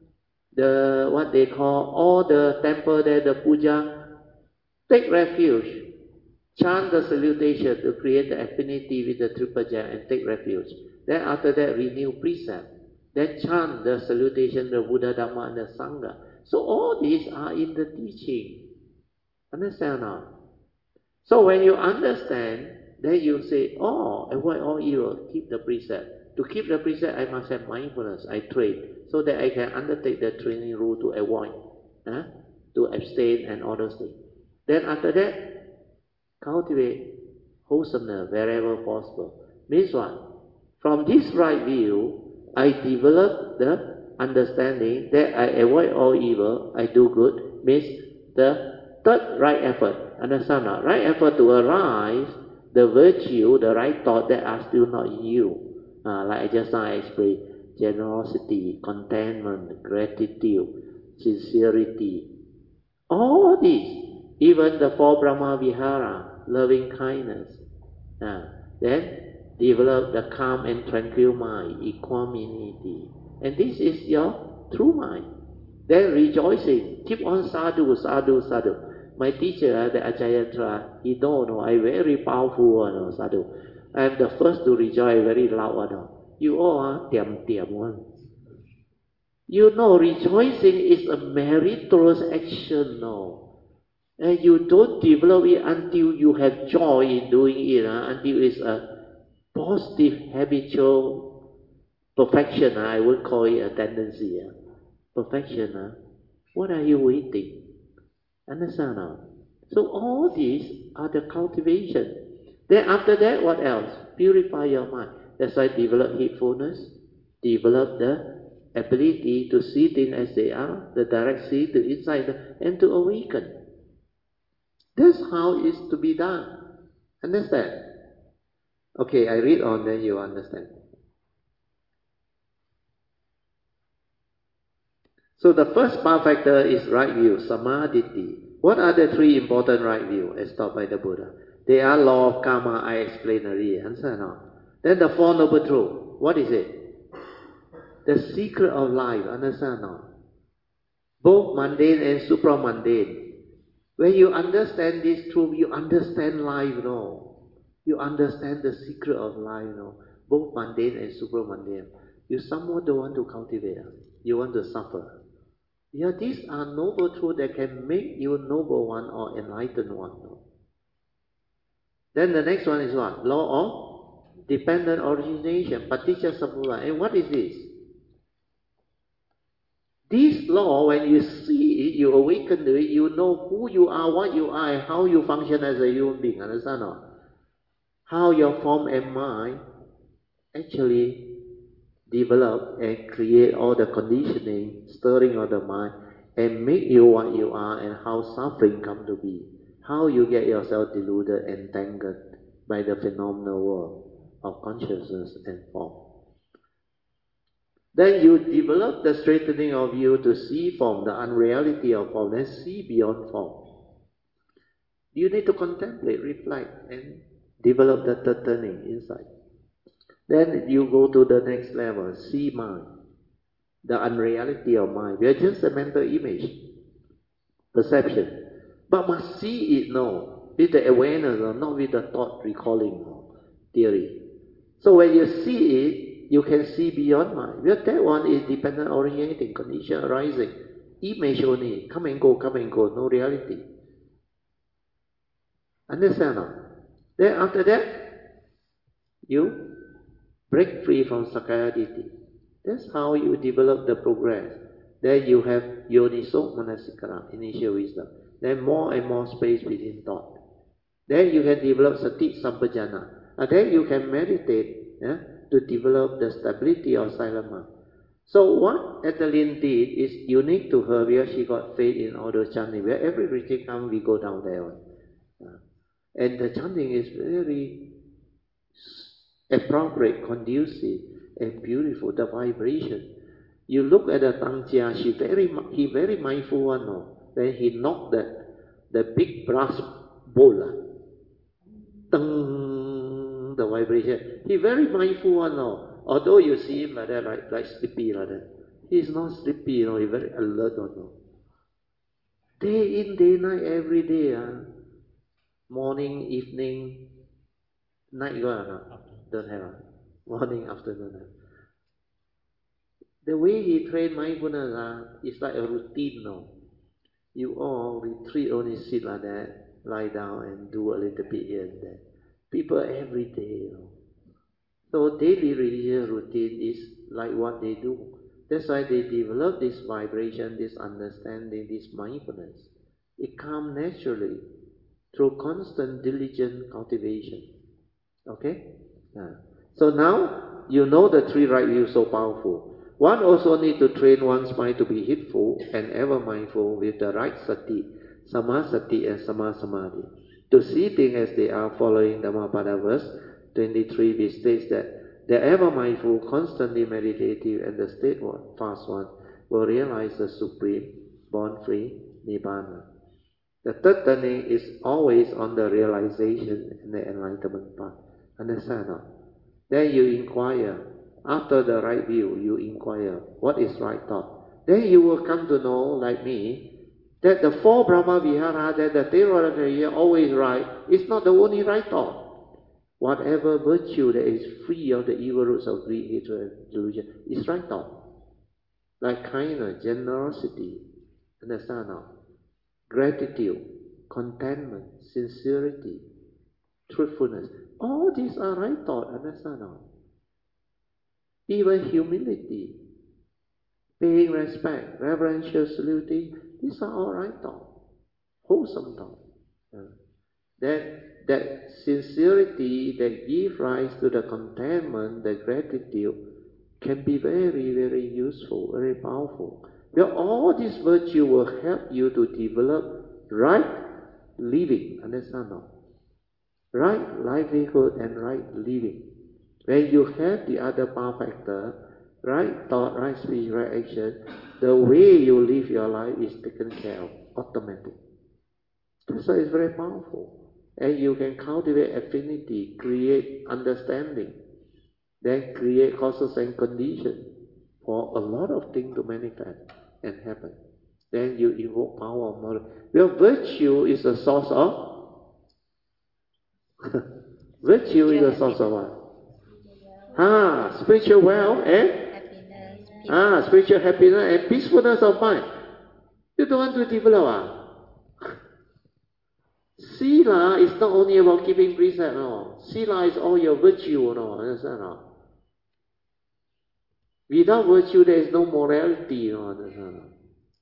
the what they call all the temple there, the puja. Take refuge. Chant the salutation to create the affinity with the triple gem and take refuge. Then after that, renew precept. Then chant the salutation, the Buddha, Dhamma, and the Sangha. So all these are in the teaching. Understand now? So when you understand, then you say, oh, avoid all evil, keep the precept. To keep the precept, I must have mindfulness. I train so that I can undertake the training rule to avoid, eh? to abstain and all those things. Then after that, cultivate wholesomeness wherever possible. Means what? From this right view, I develop the understanding that I avoid all evil, I do good. Means the third right effort. Understand now? Right effort to arise the virtue, the right thought that are still not in you. Uh, like I just now explained, generosity, contentment, gratitude, sincerity. All these. Even the four Brahma Vihara, loving kindness. Uh, then develop the calm and tranquil mind, equanimity. And this is your true mind. Then rejoicing. Keep on sadhu, sadhu, sadhu. My teacher, uh, the Ajayatra, he know, no, I very powerful, uh, no, sadhu. I am the first to rejoice very loud. Uh, no. You all are tiam tiam one. You know, rejoicing is a meritorious action, no. And you don't develop it until you have joy in doing it, uh, until it's a positive habitual perfection. Uh, I would call it a tendency. Uh. Perfection. Uh. What are you waiting? Understand now? So all these are the cultivation. Then after that, what else? Purify your mind. That's why develop heedfulness, develop the ability to see things as they are, the direct see to insight, and to awaken. That's how it's to be done. Understand? Okay, I read on, then you understand. So the first power factor is right view, samadhi. What are the three important right view as taught by the Buddha? They are law of karma, I explained already. Understand now? Then the Four Noble Truths. What is it? The secret of life. Understand now? Both mundane and supramundane. When you understand this truth, you understand life, you know. You understand the secret of life, you know. Both mundane and supramundane. You somewhat don't want to cultivate. You want to suffer. Yeah, these are noble truths that can make you noble one or enlightened one. No? Then the next one is what? Law of dependent origination, paticca samuppada. And what is this? This law, when you see it, you awaken to it, you know who you are, what you are, and how you function as a human being. Understand or not? How your form and mind actually develop and create all the conditioning, stirring of the mind, and make you what you are, and how suffering come to be. How you get yourself deluded and tangled by the phenomenal world of consciousness and form. Then you develop the straightening of you to see form, the unreality of form, then see beyond form. You need to contemplate, reflect, and develop the third turning inside. Then you go to the next level, see mind, the unreality of mind. We are just a mental image, perception. But must see it, no, with the awareness, no, not with the thought recalling, no, theory. So when you see it, you can see beyond mind. Because that one is dependent originating, condition arising, image only, come and go, come and go, no reality. Understand now? Then after that, you break free from Sakaya Ditti. That's how you develop the progress. Then you have Yoniso Manasikara, initial wisdom. Then more and more space within thought. Then you can develop Sati Sampajana. And then you can meditate, yeah, to develop the stability of silent mind. So what Adeline did is unique to her because she got faith in all those chanting. Where every retreat comes, we go down there. Uh, and the chanting is very appropriate, conducive, and beautiful, the vibration. You look at the Tangjia, she very, he very mindful one, no. Then he knocked the, the big brass bowl, uh, tung, the vibration. He very mindful one, no. Although you see him like that, like, like sleepy like that. He's not sleepy, you know, he's very alert one, no. Day in, day night, every day, uh, morning, evening, night you got or not? Don't have, uh, morning, afternoon. Uh. The way he trained mindfulness uh, is like a routine, no. You all retreat, only sit like that, lie down and do a little bit here and there. People every day, you know. So daily religious routine is like what they do. That's why they develop this vibration, this understanding, this mindfulness. It comes naturally through constant diligent cultivation. Okay? Yeah. So now you know the three right views so powerful. One also need to train one's mind to be heedful and ever mindful with the right sati, samasati and samasamadhi. To see things as they are, following Dhammapada verse twenty-three, which states that the ever mindful, constantly meditative and the steadfast one will realize the supreme, born-free Nibbana. The third turning is always on the realization and the enlightenment path. Understand now? Then you inquire. After the right view, you inquire, what is right thought? Then you will come to know, like me, that the four Brahma Vihara, that the theoretical here always right, is not the only right thought. Whatever virtue that is free of the evil roots of greed, hatred, and delusion is right thought. Like kindness, generosity, understand now? Gratitude, contentment, sincerity, truthfulness. All these are right thought, understand now? Even humility, paying respect, reverential saluting, these are all right thought, wholesome thought. Yeah. That, that sincerity that gives rise to the contentment, the gratitude, can be very, very useful, very powerful. Well, all this virtue will help you to develop right living, understand now? Right livelihood and right living. When you have the other power factor, right thought, right speech, right action, the way you live your life is taken care of, automatic. So it's very powerful. And you can cultivate affinity, create understanding, then create causes and conditions for a lot of things to manifest and happen. Then you invoke power of knowledge. Well, virtue is a source of virtue is a source of what? Ah, spiritual wealth and Happiness, peace. ah, spiritual happiness and peacefulness of mind. You don't want to develop ah? Sila is not only about keeping precept, no. Sila is all your virtue, no. Understand no? Without virtue, there is no morality, no. Understand no?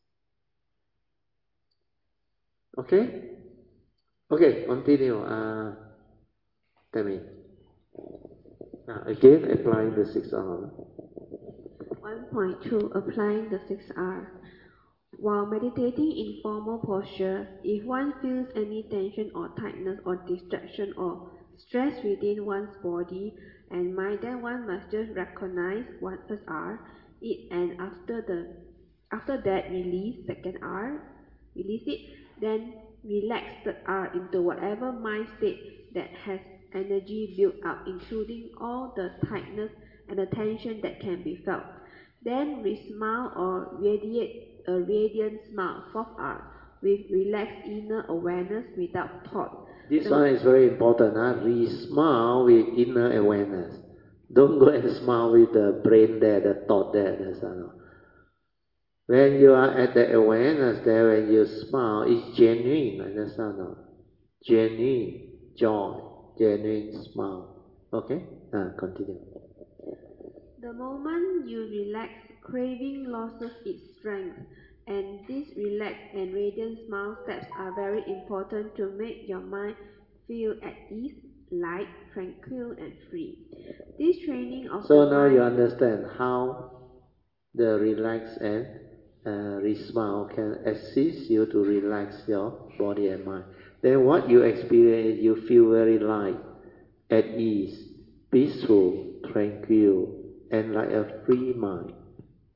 Okay? Okay, continue. Uh, tell me. Uh, again, applying the six R. one point two. Applying the six R. While meditating in formal posture, if one feels any tension or tightness or distraction or stress within one's body and mind, then one must just recognize what first R, it, and after the after that release second R, release it, then relax the R into whatever mind state that has energy built up, including all the tightness and the tension that can be felt. Then re-smile or radiate a radiant smile, fourth R, with relaxed inner awareness without thought. This So, one is very important. Huh? Re-smile with inner awareness. Don't go and smile with the brain there, the thought there. That's not. When you are at the awareness there, when you smile, it's genuine. Understand? No? Genuine joy, genuine smile. Okay? Uh, continue. the moment you relax, craving loses its strength, and these relaxed and radiant smile steps are very important to make your mind feel at ease, light, tranquil, and free. This training of So the now mind, you understand how the relax and uh, re-smile can assist you to relax your body and mind. Then what you experience, you feel very light, at ease, peaceful, tranquil, and like a free mind.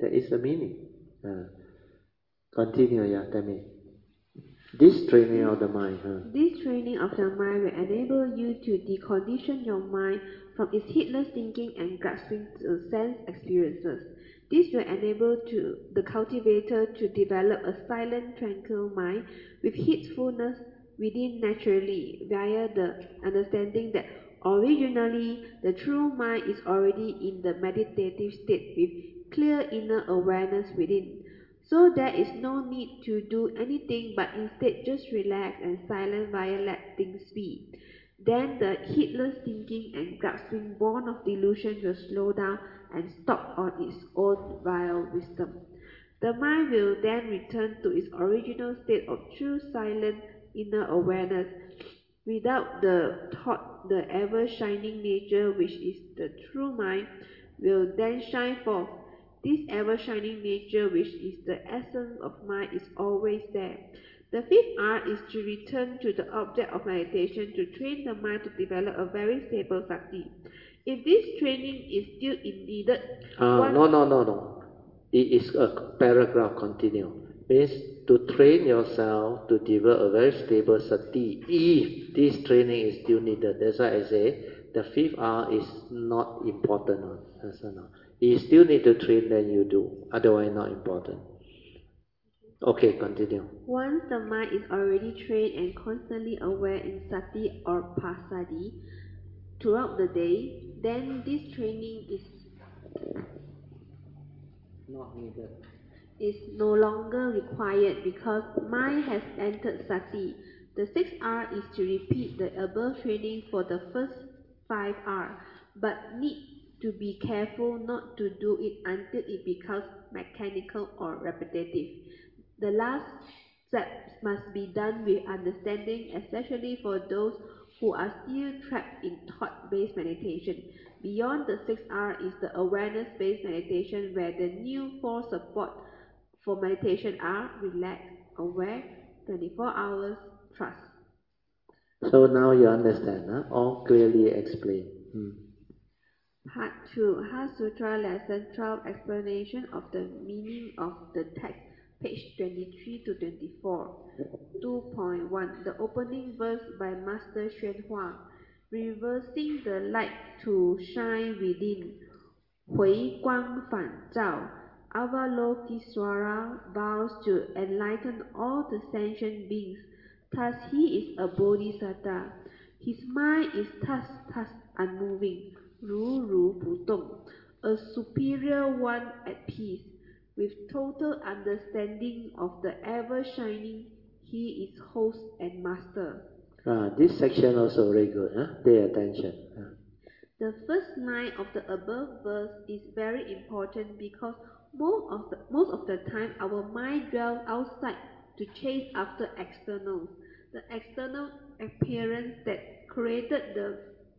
That is the meaning. Uh, continue, yeah, tell me. This training of the mind. Huh? This training of the mind will enable you to decondition your mind from its heedless thinking and grasping to sense experiences. This will enable to the cultivator to develop a silent, tranquil mind with heedfulness within naturally via the understanding that originally the true mind is already in the meditative state with clear inner awareness within. So there is no need to do anything but instead just relax and silent via let things be. Then the heedless thinking and grasping born of delusion will slow down and stop on its own via wisdom. The mind will then return to its original state of true silent inner awareness without the thought. The ever shining nature which is the true mind will then shine forth. This ever shining nature which is the essence of mind is always there. The fifth art is to return to the object of meditation to train the mind to develop a very stable Sakti. If this training is still needed, uh, one no, no, no, no. It is a paragraph continue. Means to train yourself to develop a very stable sati. If this training is still needed, that's why I say the fifth R is not important. No. You still need to train, then you do. Otherwise, not important. Okay, continue. Once the mind is already trained and constantly aware in sati or passaddhi throughout the day, then this training is Not needed. is no longer required because mind has entered sati. The sixth R is to repeat the above training for the first five R, but need to be careful not to do it until it becomes mechanical or repetitive. The last steps must be done with understanding, especially for those who are still trapped in thought-based meditation. Beyond the six R is the awareness-based meditation where the new four support for meditation are relax, aware, twenty-four hours, trust. So now you understand, huh? All clearly explained. Hmm. Part two, Heart Sutra Lesson twelve, Explanation of the meaning of the text, page twenty-three to twenty-four. two point one, the opening verse by Master Xuan Hua, reversing the light to shine within. 回光返照, Avalokitesvara vows to enlighten all the sentient beings. Thus he is a bodhisattva. His mind is thus thus unmoving, 如如不动, a superior one at peace. With total understanding of the ever-shining, he is host and master. Ah, this section also very good. Huh? Pay attention. Huh? The first line of the above verse is very important because most of the, most of the time our mind dwells outside to chase after externals, the external appearance that created the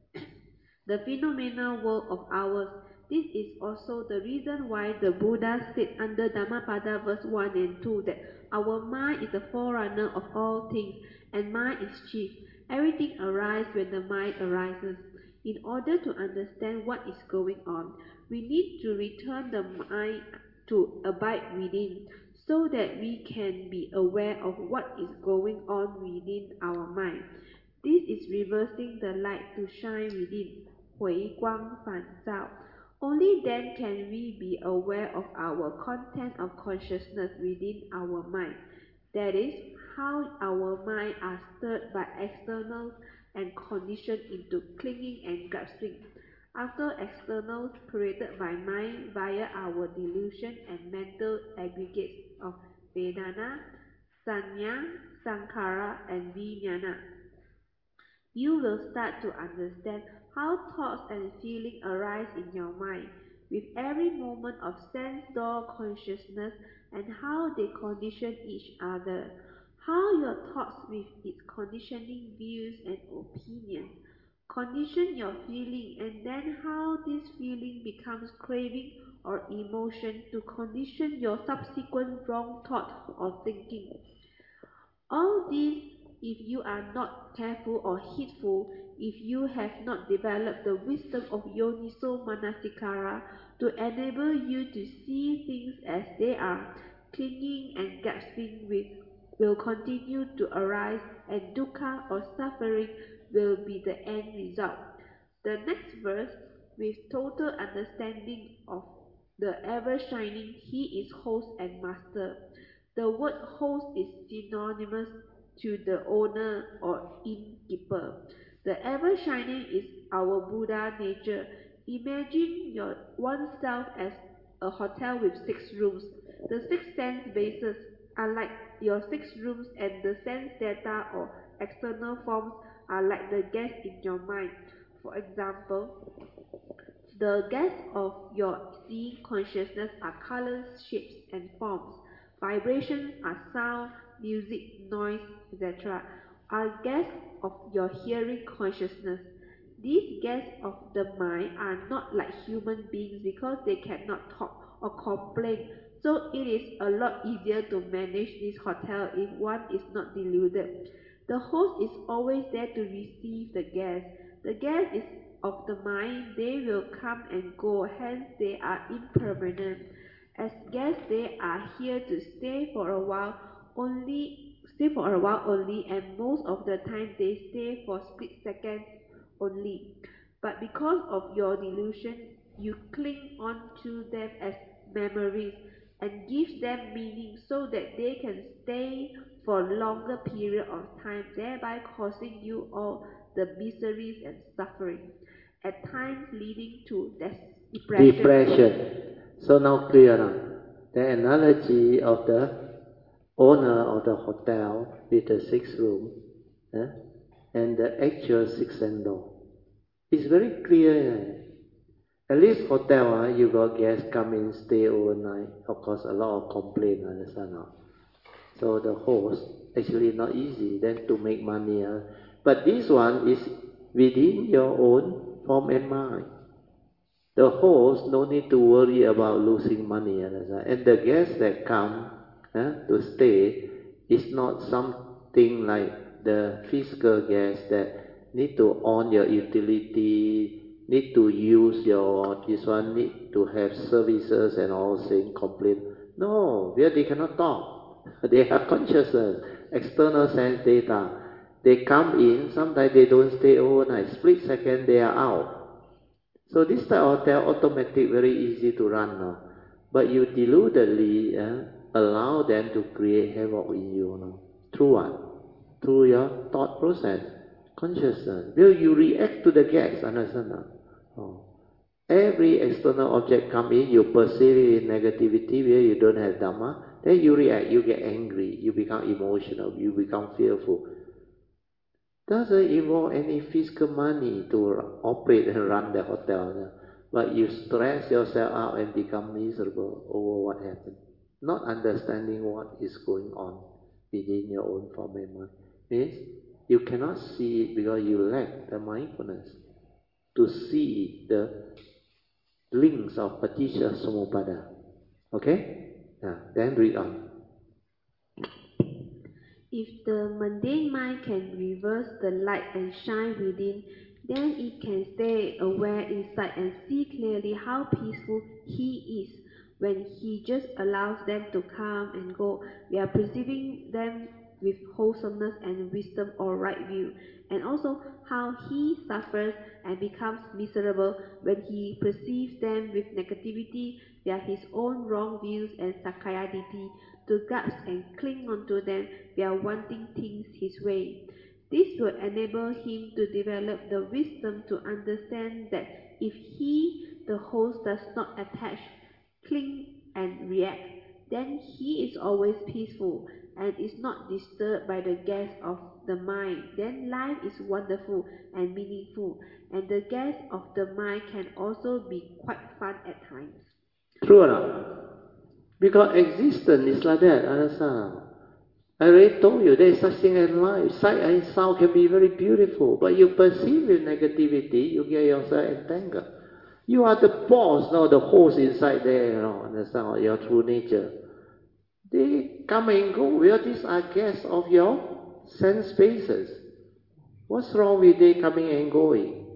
the phenomenal world of ours. This is also the reason why the Buddha said under Dhammapada verse one and two that our mind is the forerunner of all things and mind is chief. Everything arises when the mind arises. In order to understand what is going on, we need to return the mind to abide within, so that we can be aware of what is going on within our mind. This is reversing the light to shine within, 回光返照. Only then can we be aware of our content of consciousness within our mind. That is, how our mind are stirred by externals and conditioned into clinging and grasping. After externals created by mind via our delusion and mental aggregates of Vedana, Sanya, Sankhara, and Vijnana, you will start to understand how thoughts and feelings arise in your mind with every moment of sense door consciousness and how they condition each other. How your thoughts with its conditioning views and opinions condition your feeling, and then how this feeling becomes craving or emotion to condition your subsequent wrong thought or thinking. All these, if you are not careful or heedful, if you have not developed the wisdom of Yoniso Manasikara to enable you to see things as they are. Clinging and grasping with will continue to arise, and dukkha or suffering will be the end result. The next verse, with total understanding of the ever-shining, he is host and master. The word host is synonymous to the owner or innkeeper. The ever-shining is our Buddha nature. Imagine your oneself as a hotel with six rooms. The six sense bases are like your six rooms, and the sense data or external forms are like the guests in your mind. For example, the guests of your seeing consciousness are colors, shapes, and forms. Vibrations are sound, music, noise, et cetera are guests of your hearing consciousness. These guests of the mind are not like human beings because they cannot talk or complain. So it is a lot easier to manage this hotel if one is not deluded. The host is always there to receive the guest. The guest is of the mind, they will come and go, hence they are impermanent. As guests, they are here to stay for a while only, stay for a while only, and most of the time they stay for split seconds only. But because of your delusion, you cling on to them as memories and give them meaning so that they can stay for a longer period of time, thereby causing you all the miseries and suffering, at times leading to depression. Depression. So now clear now. The analogy of the owner of the hotel with the six room eh, and the actual six and door. It's very clear. Eh? At least hotel, uh, you got guests come in, stay overnight. Of course, a lot of complaint, understand now. So the host, actually not easy then to make money. Uh. But this one is within your own form and mind. The host no need to worry about losing money. Understand? And the guests that come uh, to stay is not something like the physical guests that need to own your utility, need to use your, this one need to have services and all saying complain. No, where they cannot talk. They have consciousness, external sense data. They come in, sometimes they don't stay overnight. Split second they are out. So this type of hotel automatic, very easy to run now. But you deludedly uh, allow them to create havoc in you now. Through what? Through your thought process. Consciousness. Will you react to the guests? Understand? Oh. Every external object come in, you perceive it in negativity where you don't have Dhamma, then you react, you get angry, you become emotional, you become fearful. Doesn't involve any physical money to operate and run the hotel, but you stress yourself out and become miserable over what happened, not understanding what is going on within your own form and mind. Means you cannot see it because you lack the mindfulness to see the links of paticca samuppada. Okay? Yeah, then read on. If the mundane mind can reverse the light and shine within, then it can stay aware inside and see clearly how peaceful he is when he just allows them to come and go. We are perceiving them with wholesomeness and wisdom or right view, and also how he suffers and becomes miserable when he perceives them with negativity via his own wrong views and sakkaya ditthi, to grasp and cling onto them via wanting things his way. This will enable him to develop the wisdom to understand that if he, the host, does not attach, cling and react, then he is always peaceful and is not disturbed by the guests of the mind. Then life is wonderful and meaningful, and the guests of the mind can also be quite fun at times. True or not? Because existence is like that, understand? I already told you there is such thing as life. Sight and sound can be very beautiful, but you perceive with negativity, you get yourself entangled. You are the boss, not the host inside there, you know, understand your true nature. They come and go. Well, these are guests of your sense spaces. What's wrong with they coming and going?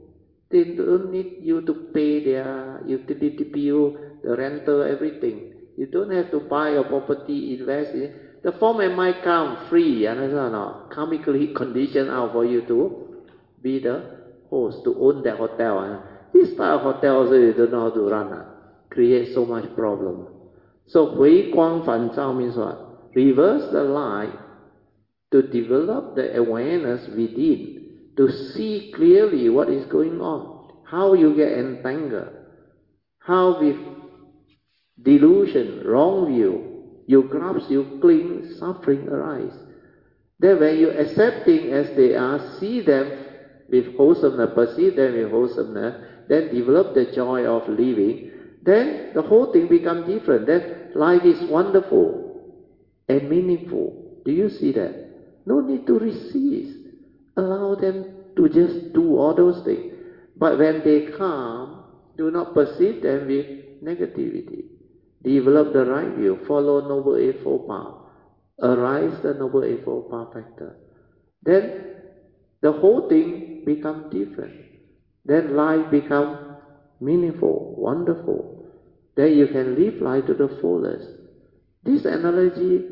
They don't need you to pay their utility bill, the rental, everything. You don't have to buy a property, invest in it. The format might come free, you understand or not? Karmically conditioned out for you to be the host, to own that hotel. Uh. This type of hotel also you don't know how to run. Uh. Create so much problem. So, 回光返照 means what? Reverse the light to develop the awareness within, to see clearly what is going on, how you get entangled, how with delusion, wrong view, you grasp, you cling, suffering arise. Then when you accepting as they are, see them with wholesomeness, perceive them with wholesomeness, then develop the joy of living, then the whole thing becomes different. Then life is wonderful and meaningful. Do you see that? No need to resist. Allow them to just do all those things. But when they come, do not perceive them with negativity. Develop the right view. Follow Noble Eightfold Path. Arise the Noble Eightfold Path factor. Then the whole thing becomes different. Then life becomes meaningful, wonderful. Then you can live life to the fullest. This analogy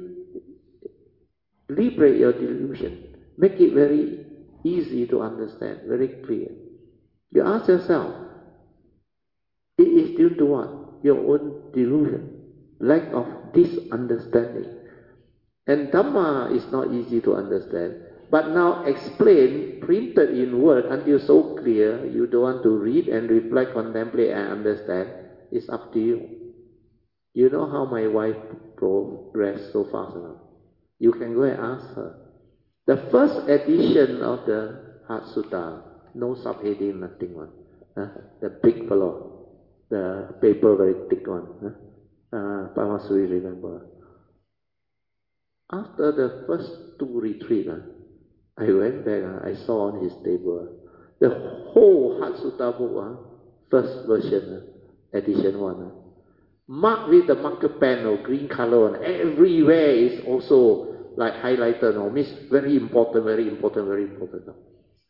liberate your delusion. Make it very easy to understand, very clear. You ask yourself, it is due to what? Your own delusion, lack of this understanding. And Dhamma is not easy to understand. But now explain, printed in word until so clear, you don't want to read and reflect, contemplate and understand. It's up to you. You know how my wife progressed so fast now? You can go and ask her. The first edition of the Heart Sutta, no subheading, nothing one. Uh, the big fellow, the paper very thick one. Uh, uh, Pamasuri remember. After the first two retreats, uh, I went back, uh, I saw on his table, uh, the whole Heart Sutta book, uh, first version, uh, edition one, uh, marked with the marker pen or green color, and everywhere is also like highlighted, no, means very important, very important, very important. No.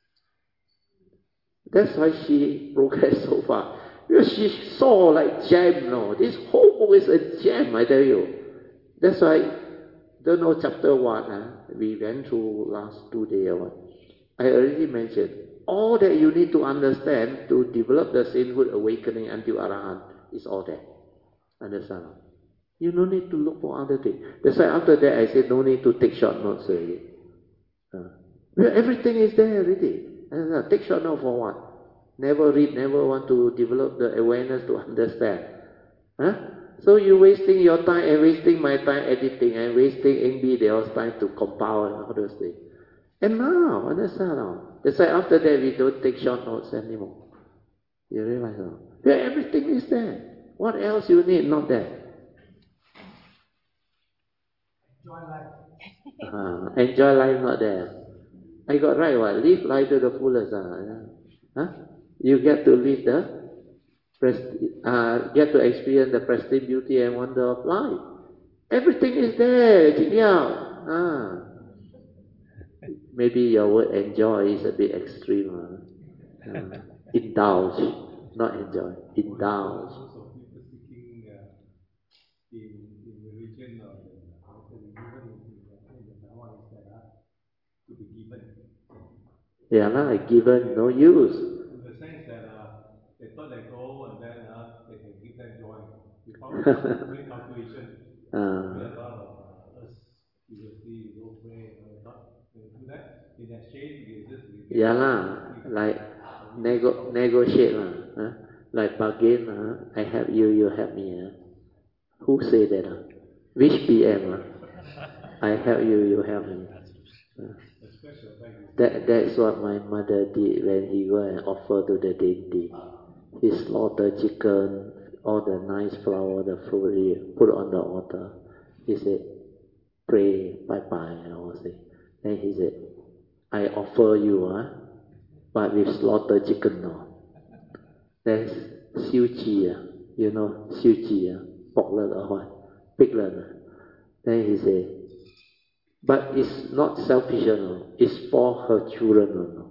That's why she progressed so far. Because she saw like gem, no. This whole book is a gem, I tell you. That's why, don't know chapter one, huh? We went through last two days or what. I already mentioned, all that you need to understand to develop the sainthood awakening until Arahant is all there. Understand? You no need to look for other things. That's why after that I said no need to take short notes already. Uh, well, everything is there already. Uh, take short note for what? Never read, never want to develop the awareness to understand. Huh? So you're wasting your time and wasting my time editing and wasting N B Dale's time to compile and all those things. And now, understand now. That's why after that we don't take short notes anymore. You realize now? Yeah, everything is there. What else you need? Not there. Enjoy life. Uh, enjoy life not there. I got right what? Live life to the fullest. Uh, huh? You get to live the uh, get to experience the pristine beauty and wonder of life. Everything is there. Jingyao. Ah. Maybe your word enjoy is a bit extreme. Uh. Uh, indulge, not enjoy. Indulge. Yeah, lah, given, no use. In the sense that uh, they thought they go and then uh, they can give them joy. You found great calculation. Uh, a lot of uh, us, you will see, you go pray, and not do that. In exchange, you just. Yeah, lah, like nego negotiate, lah. Huh? Like bargain, uh, I help you, you help me. Uh. Who say that? Uh? Which P M? Uh? I help you, you help me. Uh. That that's what my mother did when he go and offer to the deity. He slaughtered chicken, all the nice flower, the fruit, he put on the altar. He said, pray, bye bye, I will say. Then he said, I offer you, huh? But with slaughtered chicken now. That's xiu qi, uh, you know, xiu qi, uh, pork leg or what? Pig leg. Uh. Then he said, but it's not selfish, no. It's for her children. No.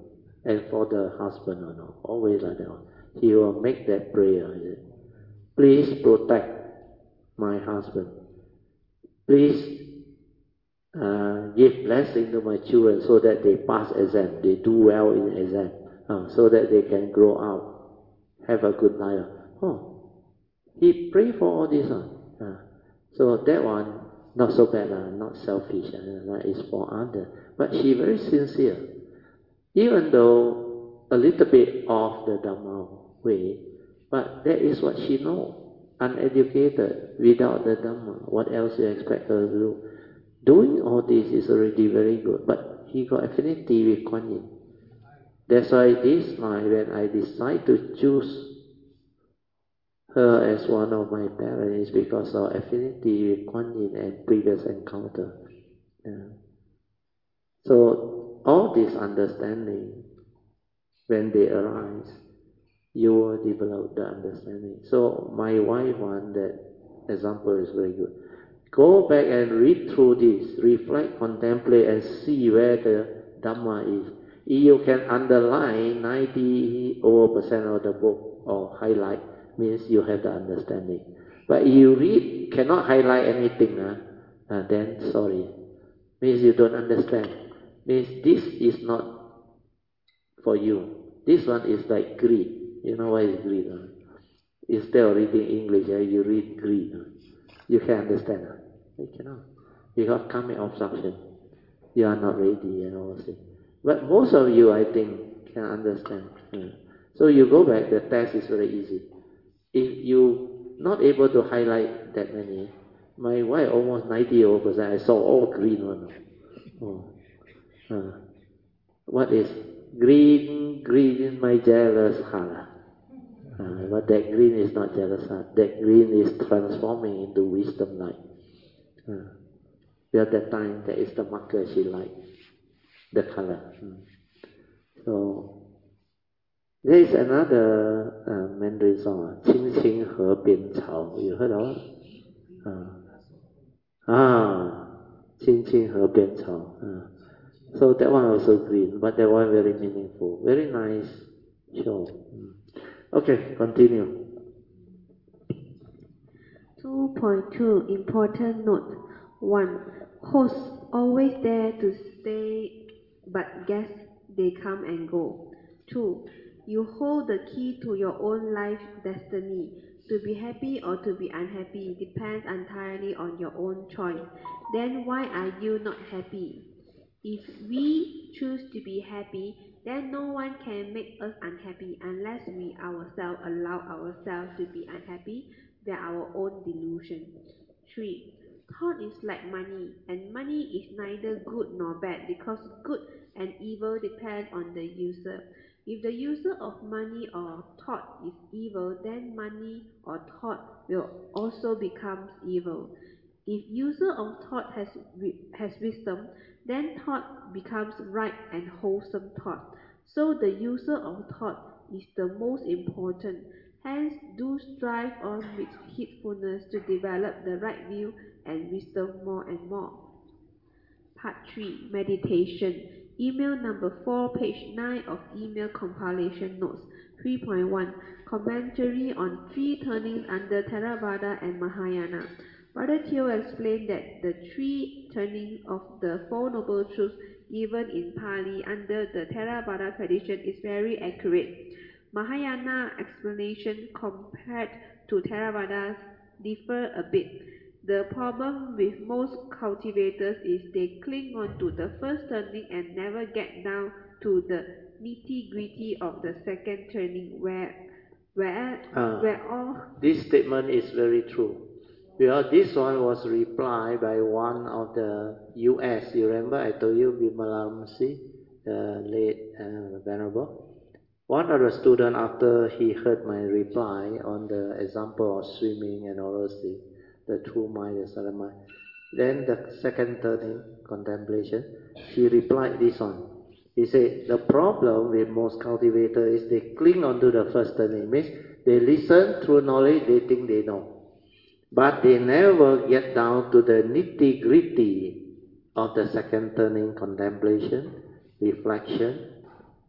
And for the husband, you know, always like that. He will make that prayer. Please protect my husband. Please uh, give blessing to my children so that they pass exam, they do well in exam, uh, so that they can grow up, have a good life. Oh, he pray for all this. Uh, uh, so that one, not so bad, uh, not selfish, uh, it's for others. But she very sincere. Even though a little bit off the Dhamma way, but that is what she knows. Uneducated, without the Dhamma, what else you expect her to do? Doing all this is already very good, but he got affinity with Kuan Yin. That's why this night when I decide to choose her as one of my parents, because of affinity with Kuan Yin and previous encounter. Yeah. So all this understanding, when they arise, you will develop the understanding. So my wife one, that example is very good. Go back and read through this, reflect, contemplate, and see where the Dhamma is. If you can underline ninety over percent of the book or highlight, means you have the understanding. But if you read, cannot highlight anything, uh, uh, then sorry, means you don't understand. Means this is not for you. This one is like greed. You know why it's greed? Uh? Instead of reading English, uh, you read greed. Uh? You can understand. Uh? You cannot. Because karmic obstruction. You are not ready and all things. But most of you, I think, can understand. Uh? So you go back, the test is very easy. If you not able to highlight that many, my wife almost ninety over percent, I saw all green one. Oh. Uh, what is green? Green is my jealous heart. Uh, but that green is not jealous heart. That green is transforming into wisdom light. Uh, at that time, that is the marker she liked, the color. Mm. So there is another uh, Mandarin song, 青青河边草. You heard of it? Uh, ah, 青青河边草. Uh. So that one also green, but that one very meaningful. Very nice show. Mm. Okay, continue. two point two Important note. one. Hosts always there to stay, but guests, they come and go. two. You hold the key to your own life destiny. To be happy or to be unhappy depends entirely on your own choice. Then why are you not happy? If we choose to be happy, then no one can make us unhappy unless we ourselves allow ourselves to be unhappy by our own delusion. three. Thought is like money, and money is neither good nor bad because good and evil depend on the user. If the user of money or thought is evil, then money or thought will also become evil. If user of thought has has wisdom, then thought becomes right and wholesome thought. So the user of thought is the most important. Hence, do strive on with heedfulness to develop the right view and wisdom more and more. Part three. Meditation. Email number four, page nine of email compilation notes. three point one. Commentary on three turnings under Theravada and Mahayana. Brother Teo explained that the three turnings of the Four Noble Truths given in Pali under the Theravada tradition is very accurate. Mahayana explanation compared to Theravada's differ a bit. The problem with most cultivators is they cling on to the first turning and never get down to the nitty-gritty of the second turning where, where, Ah, where all... This statement is very true. Because this one was replied by one of the U S. You remember I told you Bimala the late uh, Venerable? One of the students, after he heard my reply on the example of swimming and all those things, the true mind, the silent mind, then the second turning, contemplation, he replied this one. He said, the problem with most cultivators is they cling onto the first turning. Means they listen through knowledge, they think they know. But they never get down to the nitty-gritty of the second turning, contemplation, reflection,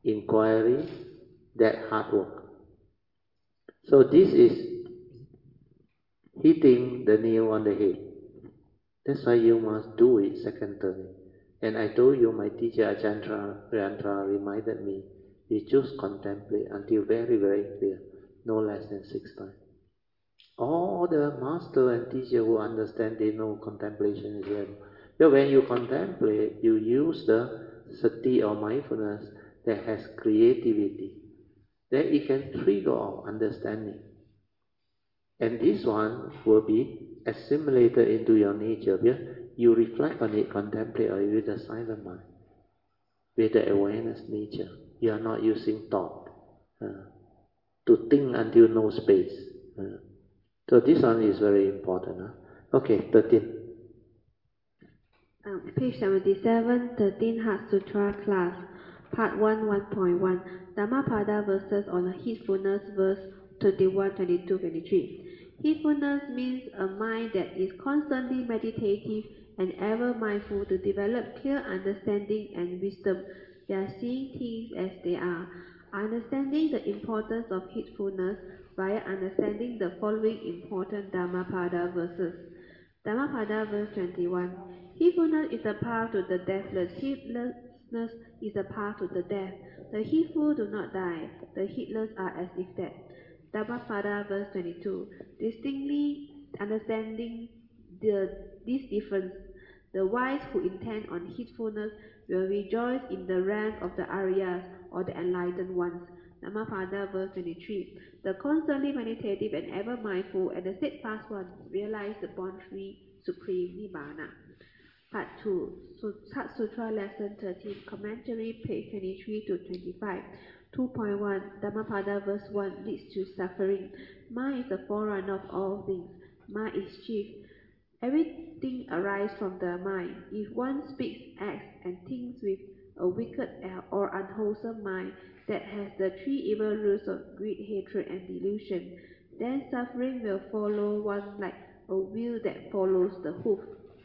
inquiry, that hard work. So this is hitting the nail on the head. That's why you must do it second time. And I told you, my teacher Ajahn Rayandra reminded me, you just contemplate until very, very clear, no less than six times. All the master and teacher who understand, they know contemplation is very. But when you contemplate, you use the sati or mindfulness that has creativity. Then it can trigger our understanding. And this one will be assimilated into your nature. Yeah? You reflect on it, contemplate on it with a silent mind, with the awareness nature. You are not using thought uh, to think until no space. Uh, so this one is very important. Huh? Okay, thirteen. Um, page seventy-seven, thirteen Heart Sutra class, part one, one point one, Dhammapada verses on heedfulness, verse twenty-one, twenty-two, twenty-three. Heedfulness means a mind that is constantly meditative and ever mindful to develop clear understanding and wisdom. We are seeing things as they are. Understanding the importance of heedfulness via understanding the following important Dhammapada verses. Dhammapada verse twenty-one. Heedfulness is a path to the deathless. Heedlessness is a path to the death. The heedful do not die. The heedless are as if dead. Dhammapada verse twenty-two. Distinctly understanding the, this difference, the wise who intend on heedfulness will rejoice in the rank of the Aryas or the enlightened ones. Dhammapada verse twenty-three. The constantly meditative and ever mindful and the steadfast ones realize the Born Free Supreme Nibbana. Part two, Heart Sutra Lesson thirteen, Commentary, page twenty-three to twenty-five. two point one, Dhammapada verse one leads to suffering. Mind is the forerunner of all things. Mind is chief. Everything arises from the mind. If one speaks, acts, and thinks with a wicked or unwholesome mind that has the three evil roots of greed, hatred, and delusion, then suffering will follow one like a wheel that follows the hoof.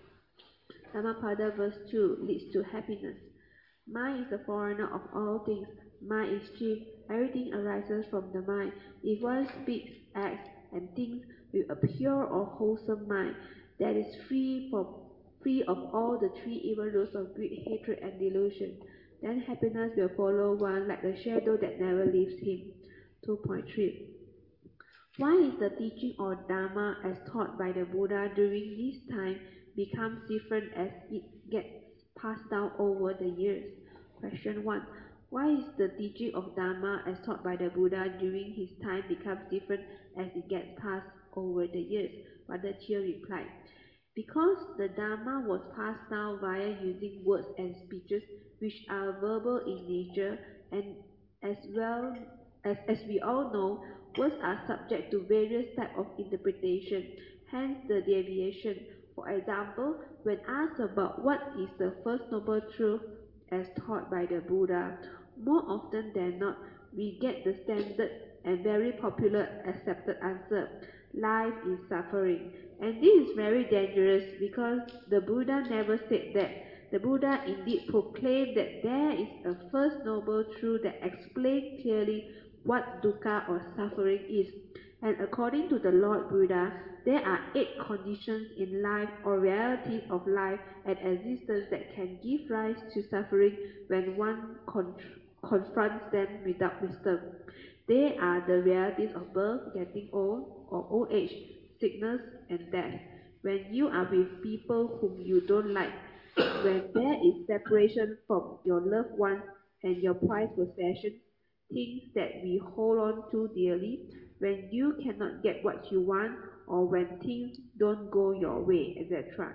Dhammapada verse two leads to happiness. Mind is the forerunner of all things. Mind is chief. Everything arises from the mind. If one speaks, acts, and thinks with a pure or wholesome mind that is free from free of all the three evil roots of greed, hatred, and delusion, then happiness will follow one like the shadow that never leaves him. two point three. Why is the teaching or Dharma as taught by the Buddha during this time becomes different as it gets passed down over the years? Question one. Why is the teaching of Dharma as taught by the Buddha during his time becomes different as it gets passed over the years? Brother Chia replied, because the Dharma was passed down via using words and speeches which are verbal in nature, and as well as, as we all know, words are subject to various types of interpretation, hence the deviation. For example, when asked about what is the first noble truth as taught by the Buddha, more often than not, we get the standard and very popular accepted answer, life is suffering. And this is very dangerous because the Buddha never said that. The Buddha indeed proclaimed that there is a first noble truth that explains clearly what dukkha or suffering is. And according to the Lord Buddha, there are eight conditions in life or realities of life and existence that can give rise to suffering when one con confronts them without wisdom. They are the realities of birth, getting old, or old age, sickness, and death. When you are with people whom you don't like, when there is separation from your loved ones and your prized possessions, things that we hold on to dearly, when you cannot get what you want, or when things don't go your way, et cetera.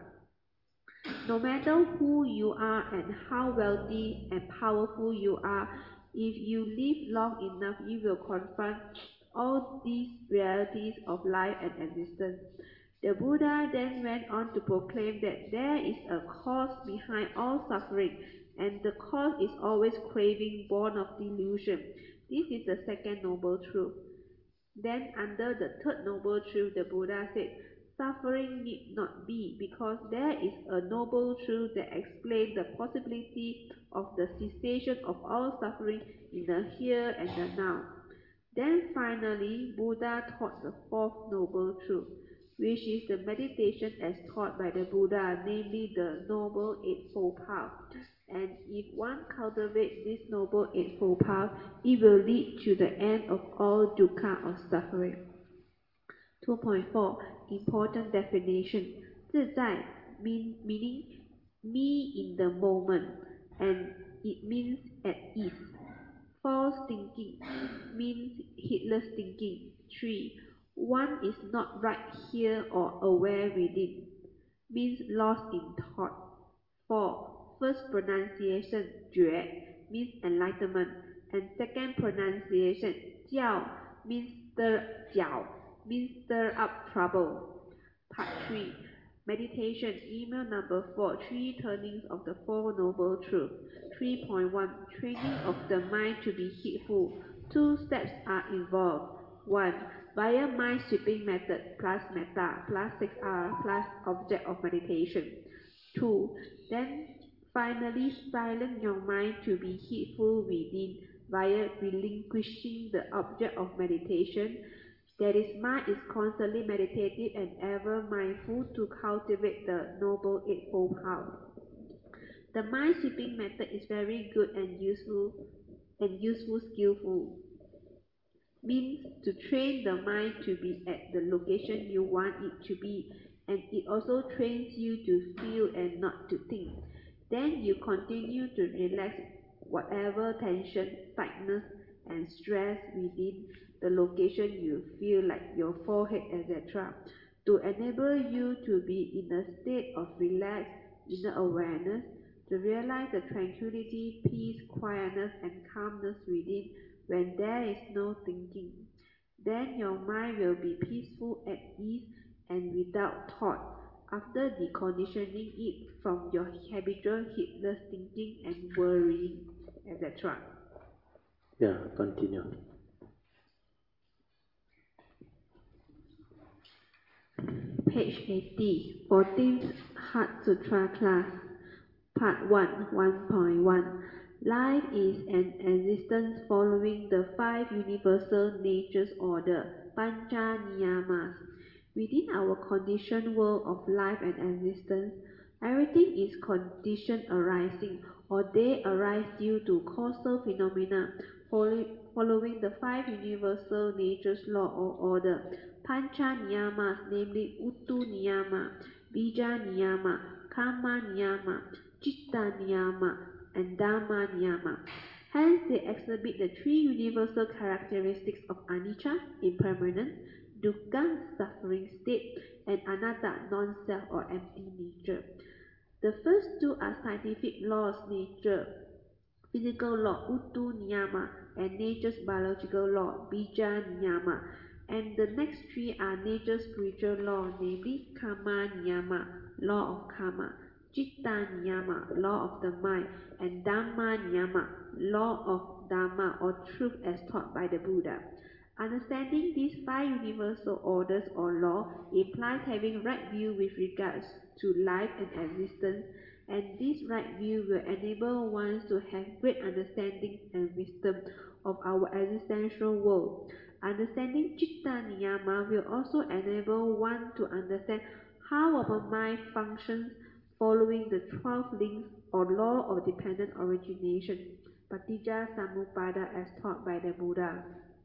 No matter who you are and how wealthy and powerful you are, if you live long enough, you will confront all these realities of life and existence. The Buddha then went on to proclaim that there is a cause behind all suffering, and the cause is always craving born of delusion. This is the second noble truth. Then under the third noble truth, the Buddha said, suffering need not be, because there is a noble truth that explains the possibility of the cessation of all suffering in the here and the now. Then finally, Buddha taught the fourth noble truth, which is the meditation as taught by the Buddha, namely the Noble Eightfold Path. And if one cultivates this Noble Eightfold Path, it will lead to the end of all dukkha or suffering. two point four. Important definition. 自在 mean, meaning me in the moment, and it means at ease. False thinking means heedless thinking. three. One is not right here or aware within, means lost in thought. four. First pronunciation 觉 means enlightenment, and second pronunciation 教 means stir 搅 means stir up trouble. Part three. Meditation, email number four, three turnings of the Four Noble Truths. three point one. Training of the mind to be heedful. Two steps are involved. one. Via mind sweeping method plus metta plus six R plus object of meditation. two. Then finally silence your mind to be heedful within via relinquishing the object of meditation. That is, mind is constantly meditative and ever mindful to cultivate the Noble Eightfold Path. The mind sweeping method is very good and useful and useful skillful. Means to train the mind to be at the location you want it to be, and it also trains you to feel and not to think. Then you continue to relax whatever tension, tightness, and stress within the location you feel, like your forehead, et cetera, to enable you to be in a state of relaxed inner awareness, to realize the tranquility, peace, quietness, and calmness within when there is no thinking. Then your mind will be peaceful, at ease, and without thought, after deconditioning it from your habitual heedless thinking and worrying, et cetera. Yeah, continue. Page eighty, fourteenth Heart Sutra class, Part one, one point one. Life is an existence following the five universal natures order, Pancha Niyamas. Within our conditioned world of life and existence, everything is conditioned arising, or they arise due to causal phenomena following the five universal natures law or order. Pancha Niyamas, namely Uttu Niyama, Bija Niyama, Karma Niyama, Citta Niyama, and Dhamma Niyama. Hence, they exhibit the three universal characteristics of anicca, impermanence, dukkha, suffering state, and anatta, non-self or empty nature. The first two are scientific laws, nature, physical law, Uttu Niyama, and nature's biological law, Bija Niyama. And the next three are nature's spiritual law, namely Karma Niyama, law of karma, Citta Niyama, law of the mind, and Dhamma Niyama, law of Dhamma or truth as taught by the Buddha. Understanding these five universal orders or law implies having right view with regards to life and existence, and this right view will enable one to have great understanding and wisdom of our existential world. Understanding Citta Niyama will also enable one to understand how our mind functions following the twelve links or law of dependent origination, Paticca Samuppada as taught by the Buddha.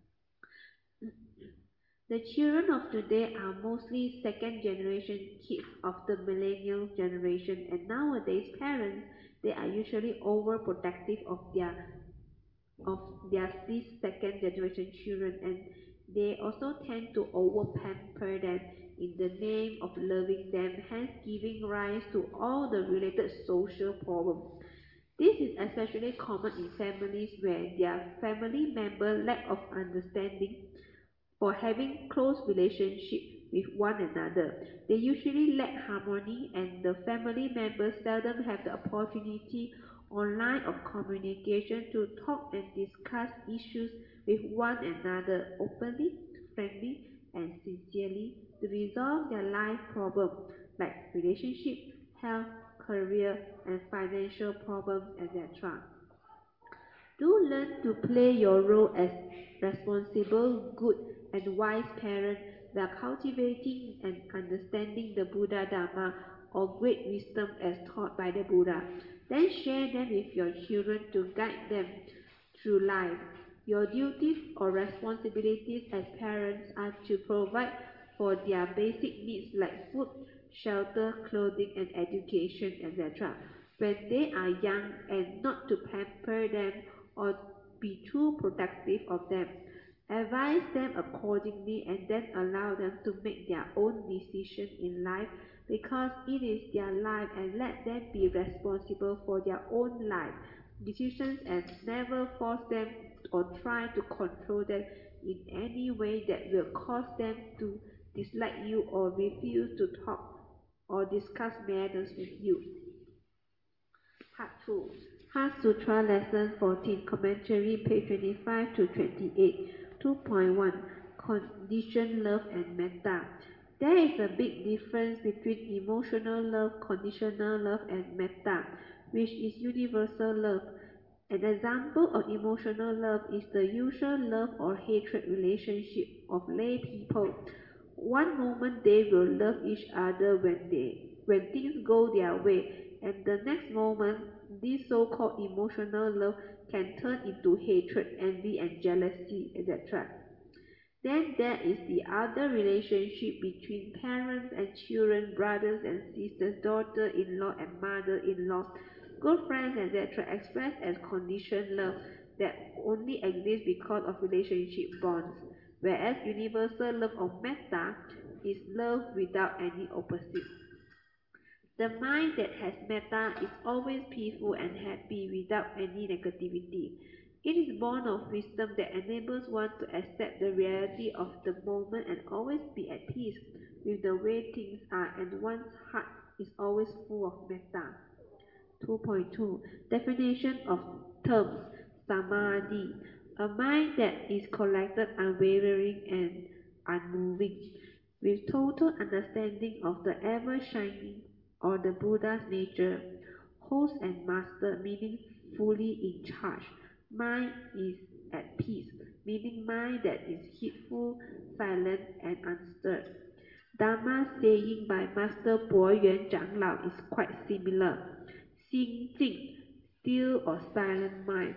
The children of today are mostly second generation kids of the millennial generation, and nowadays parents, they are usually overprotective of their of their these second generation children, and they also tend to over pamper them in the name of loving them, hence giving rise to all the related social problems. This is especially common in families where their family member lack of understanding for having close relationship with one another. They usually lack harmony, and the family members seldom have the opportunity online of communication to talk and discuss issues with one another openly, frankly, and sincerely, to resolve their life problems like relationship, health, career, and financial problems, et cetera. Do learn to play your role as responsible, good, and wise parent while cultivating and understanding the Buddha Dharma or great wisdom as taught by the Buddha. Then share them with your children to guide them through life. Your duties or responsibilities as parents are to provide for their basic needs like food, shelter, clothing, and education, et cetera when they are young, and not to pamper them or be too protective of them. Advise them accordingly and then allow them to make their own decisions in life because it is their life, and let them be responsible for their own life decisions and never force them or try to control them in any way that will cause them to dislike you or refuse to talk or discuss matters with you. Part two. Heart Sutra Lesson fourteen, Commentary, page twenty-five to twenty-eight. two point one. Conditioned Love and Metta. There is a big difference between emotional love, conditional love, and metta, which is universal love. An example of emotional love is the usual love or hatred relationship of lay people. One moment they will love each other when they when things go their way, and the next moment this so-called emotional love can turn into hatred, envy, and jealousy, et cetera. Then there is the other relationship between parents and children, brothers and sisters, daughter-in-law and mother-in-law, good friends, et cetera, expressed as conditioned love that only exists because of relationship bonds, whereas universal love or metta is love without any opposite. The mind that has metta is always peaceful and happy without any negativity. It is born of wisdom that enables one to accept the reality of the moment and always be at peace with the way things are, and one's heart is always full of metta. two point two. Definition of terms. Samadhi. A mind that is collected, unwavering, and unmoving, with total understanding of the ever-shining or the Buddha's nature. Host and master, meaning fully in charge. Mind is at peace, meaning mind that is heedful, silent, and unstirred. Dharma saying by Master Bo Yuan长老is quite similar. Xing Jing, still or silent mind.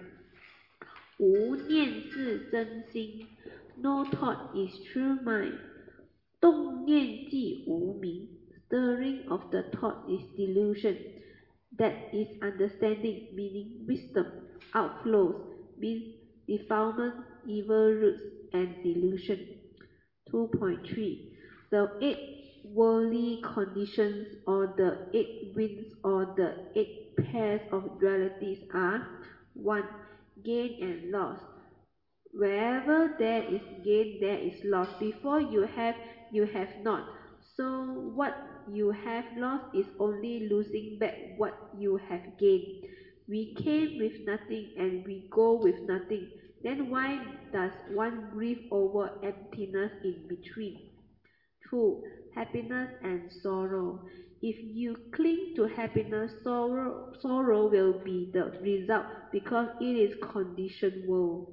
Wu Nian Zi Zhen Xing, no thought is true mind. Dong Nian Ji Wu Ming, stirring of the thought is delusion. That is understanding, meaning wisdom. Outflows means defilement, evil roots, and delusion. two point three. The eight worldly conditions or the eight winds or the eight pairs of dualities are one. Gain and loss. Wherever there is gain, there is loss. Before you have, you have not. So what you have lost is only losing back what you have gained. We came with nothing and we go with nothing. Then why does one grieve over emptiness in between? two. Happiness and sorrow. If you cling to happiness, sorrow, sorrow will be the result because it is conditioned world.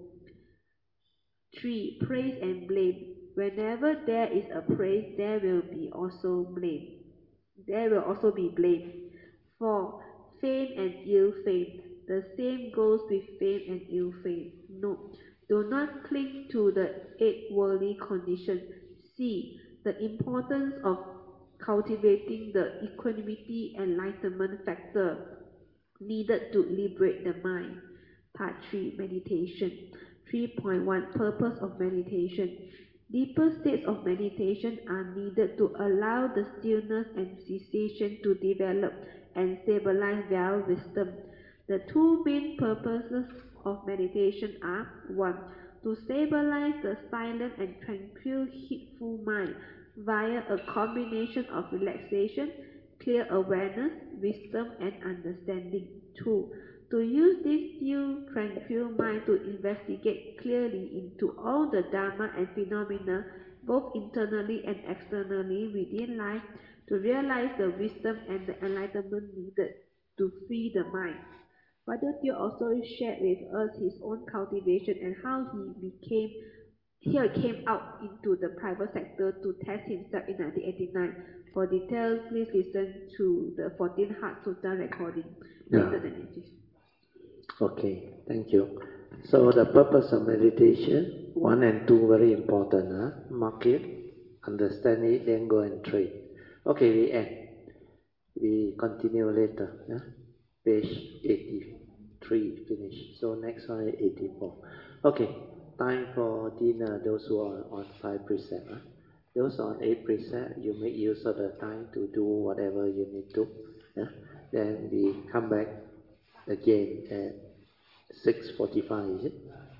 three. Praise and blame. Whenever there is a praise, there will be also blame. There will also be blame. four. Fame and ill fame. The same goes with fame and ill fame. No, do not cling to the eight worldly conditions. C. The importance of cultivating the equanimity enlightenment factor needed to liberate the mind. Part three. Meditation. three point one. Purpose of meditation. Deeper states of meditation are needed to allow the stillness and cessation to develop and stabilize their wisdom. The two main purposes of meditation are one. To stabilize the silent and tranquil heedful mind via a combination of relaxation, clear awareness, wisdom, and understanding. two. To use this still, tranquil mind to investigate clearly into all the Dharma and phenomena both internally and externally within life, to realize the wisdom and the enlightenment needed to free the mind. Father Theo also shared with us his own cultivation and how he became here came out into the private sector to test himself in nineteen eighty-nine. For details, please listen to the fourteenth Heart Sutta recording Yeah. later than this. Okay, thank you. So the purpose of meditation, one and two very important. Huh? Mark it, understand it, then go and train. Okay, we end. We continue later. Yeah? Page eighty-three, finish. So next one is eighty-four. Okay, time for dinner, those who are on five precepts. Huh? Those on eight precepts, you make use of the time to do whatever you need to. Yeah? Then we come back again at six forty-five, is it?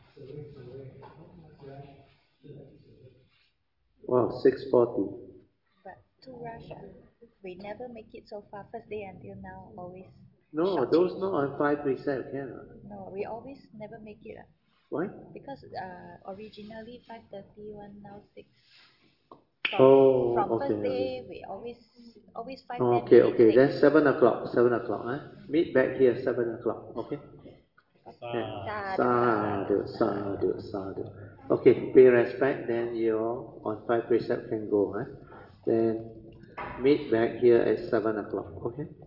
Wow, six forty. But too rush. ah. We never make it so far. First day until now, always. No, short those change. not on five precepts, cannot. No, we always never make it. ah. Why? Because uh, originally five thirty one, now six. From, Oh, from okay, first okay. day, we always always five Oh, ten okay, minutes okay. late. Then seven o'clock, seven o'clock. Huh? Meet back here seven o'clock. Okay. Yeah. Sadhu, sadhu, sadhu. Okay, pay respect. Then you on five precepts can go. Huh? Then meet back here at seven o'clock. Okay.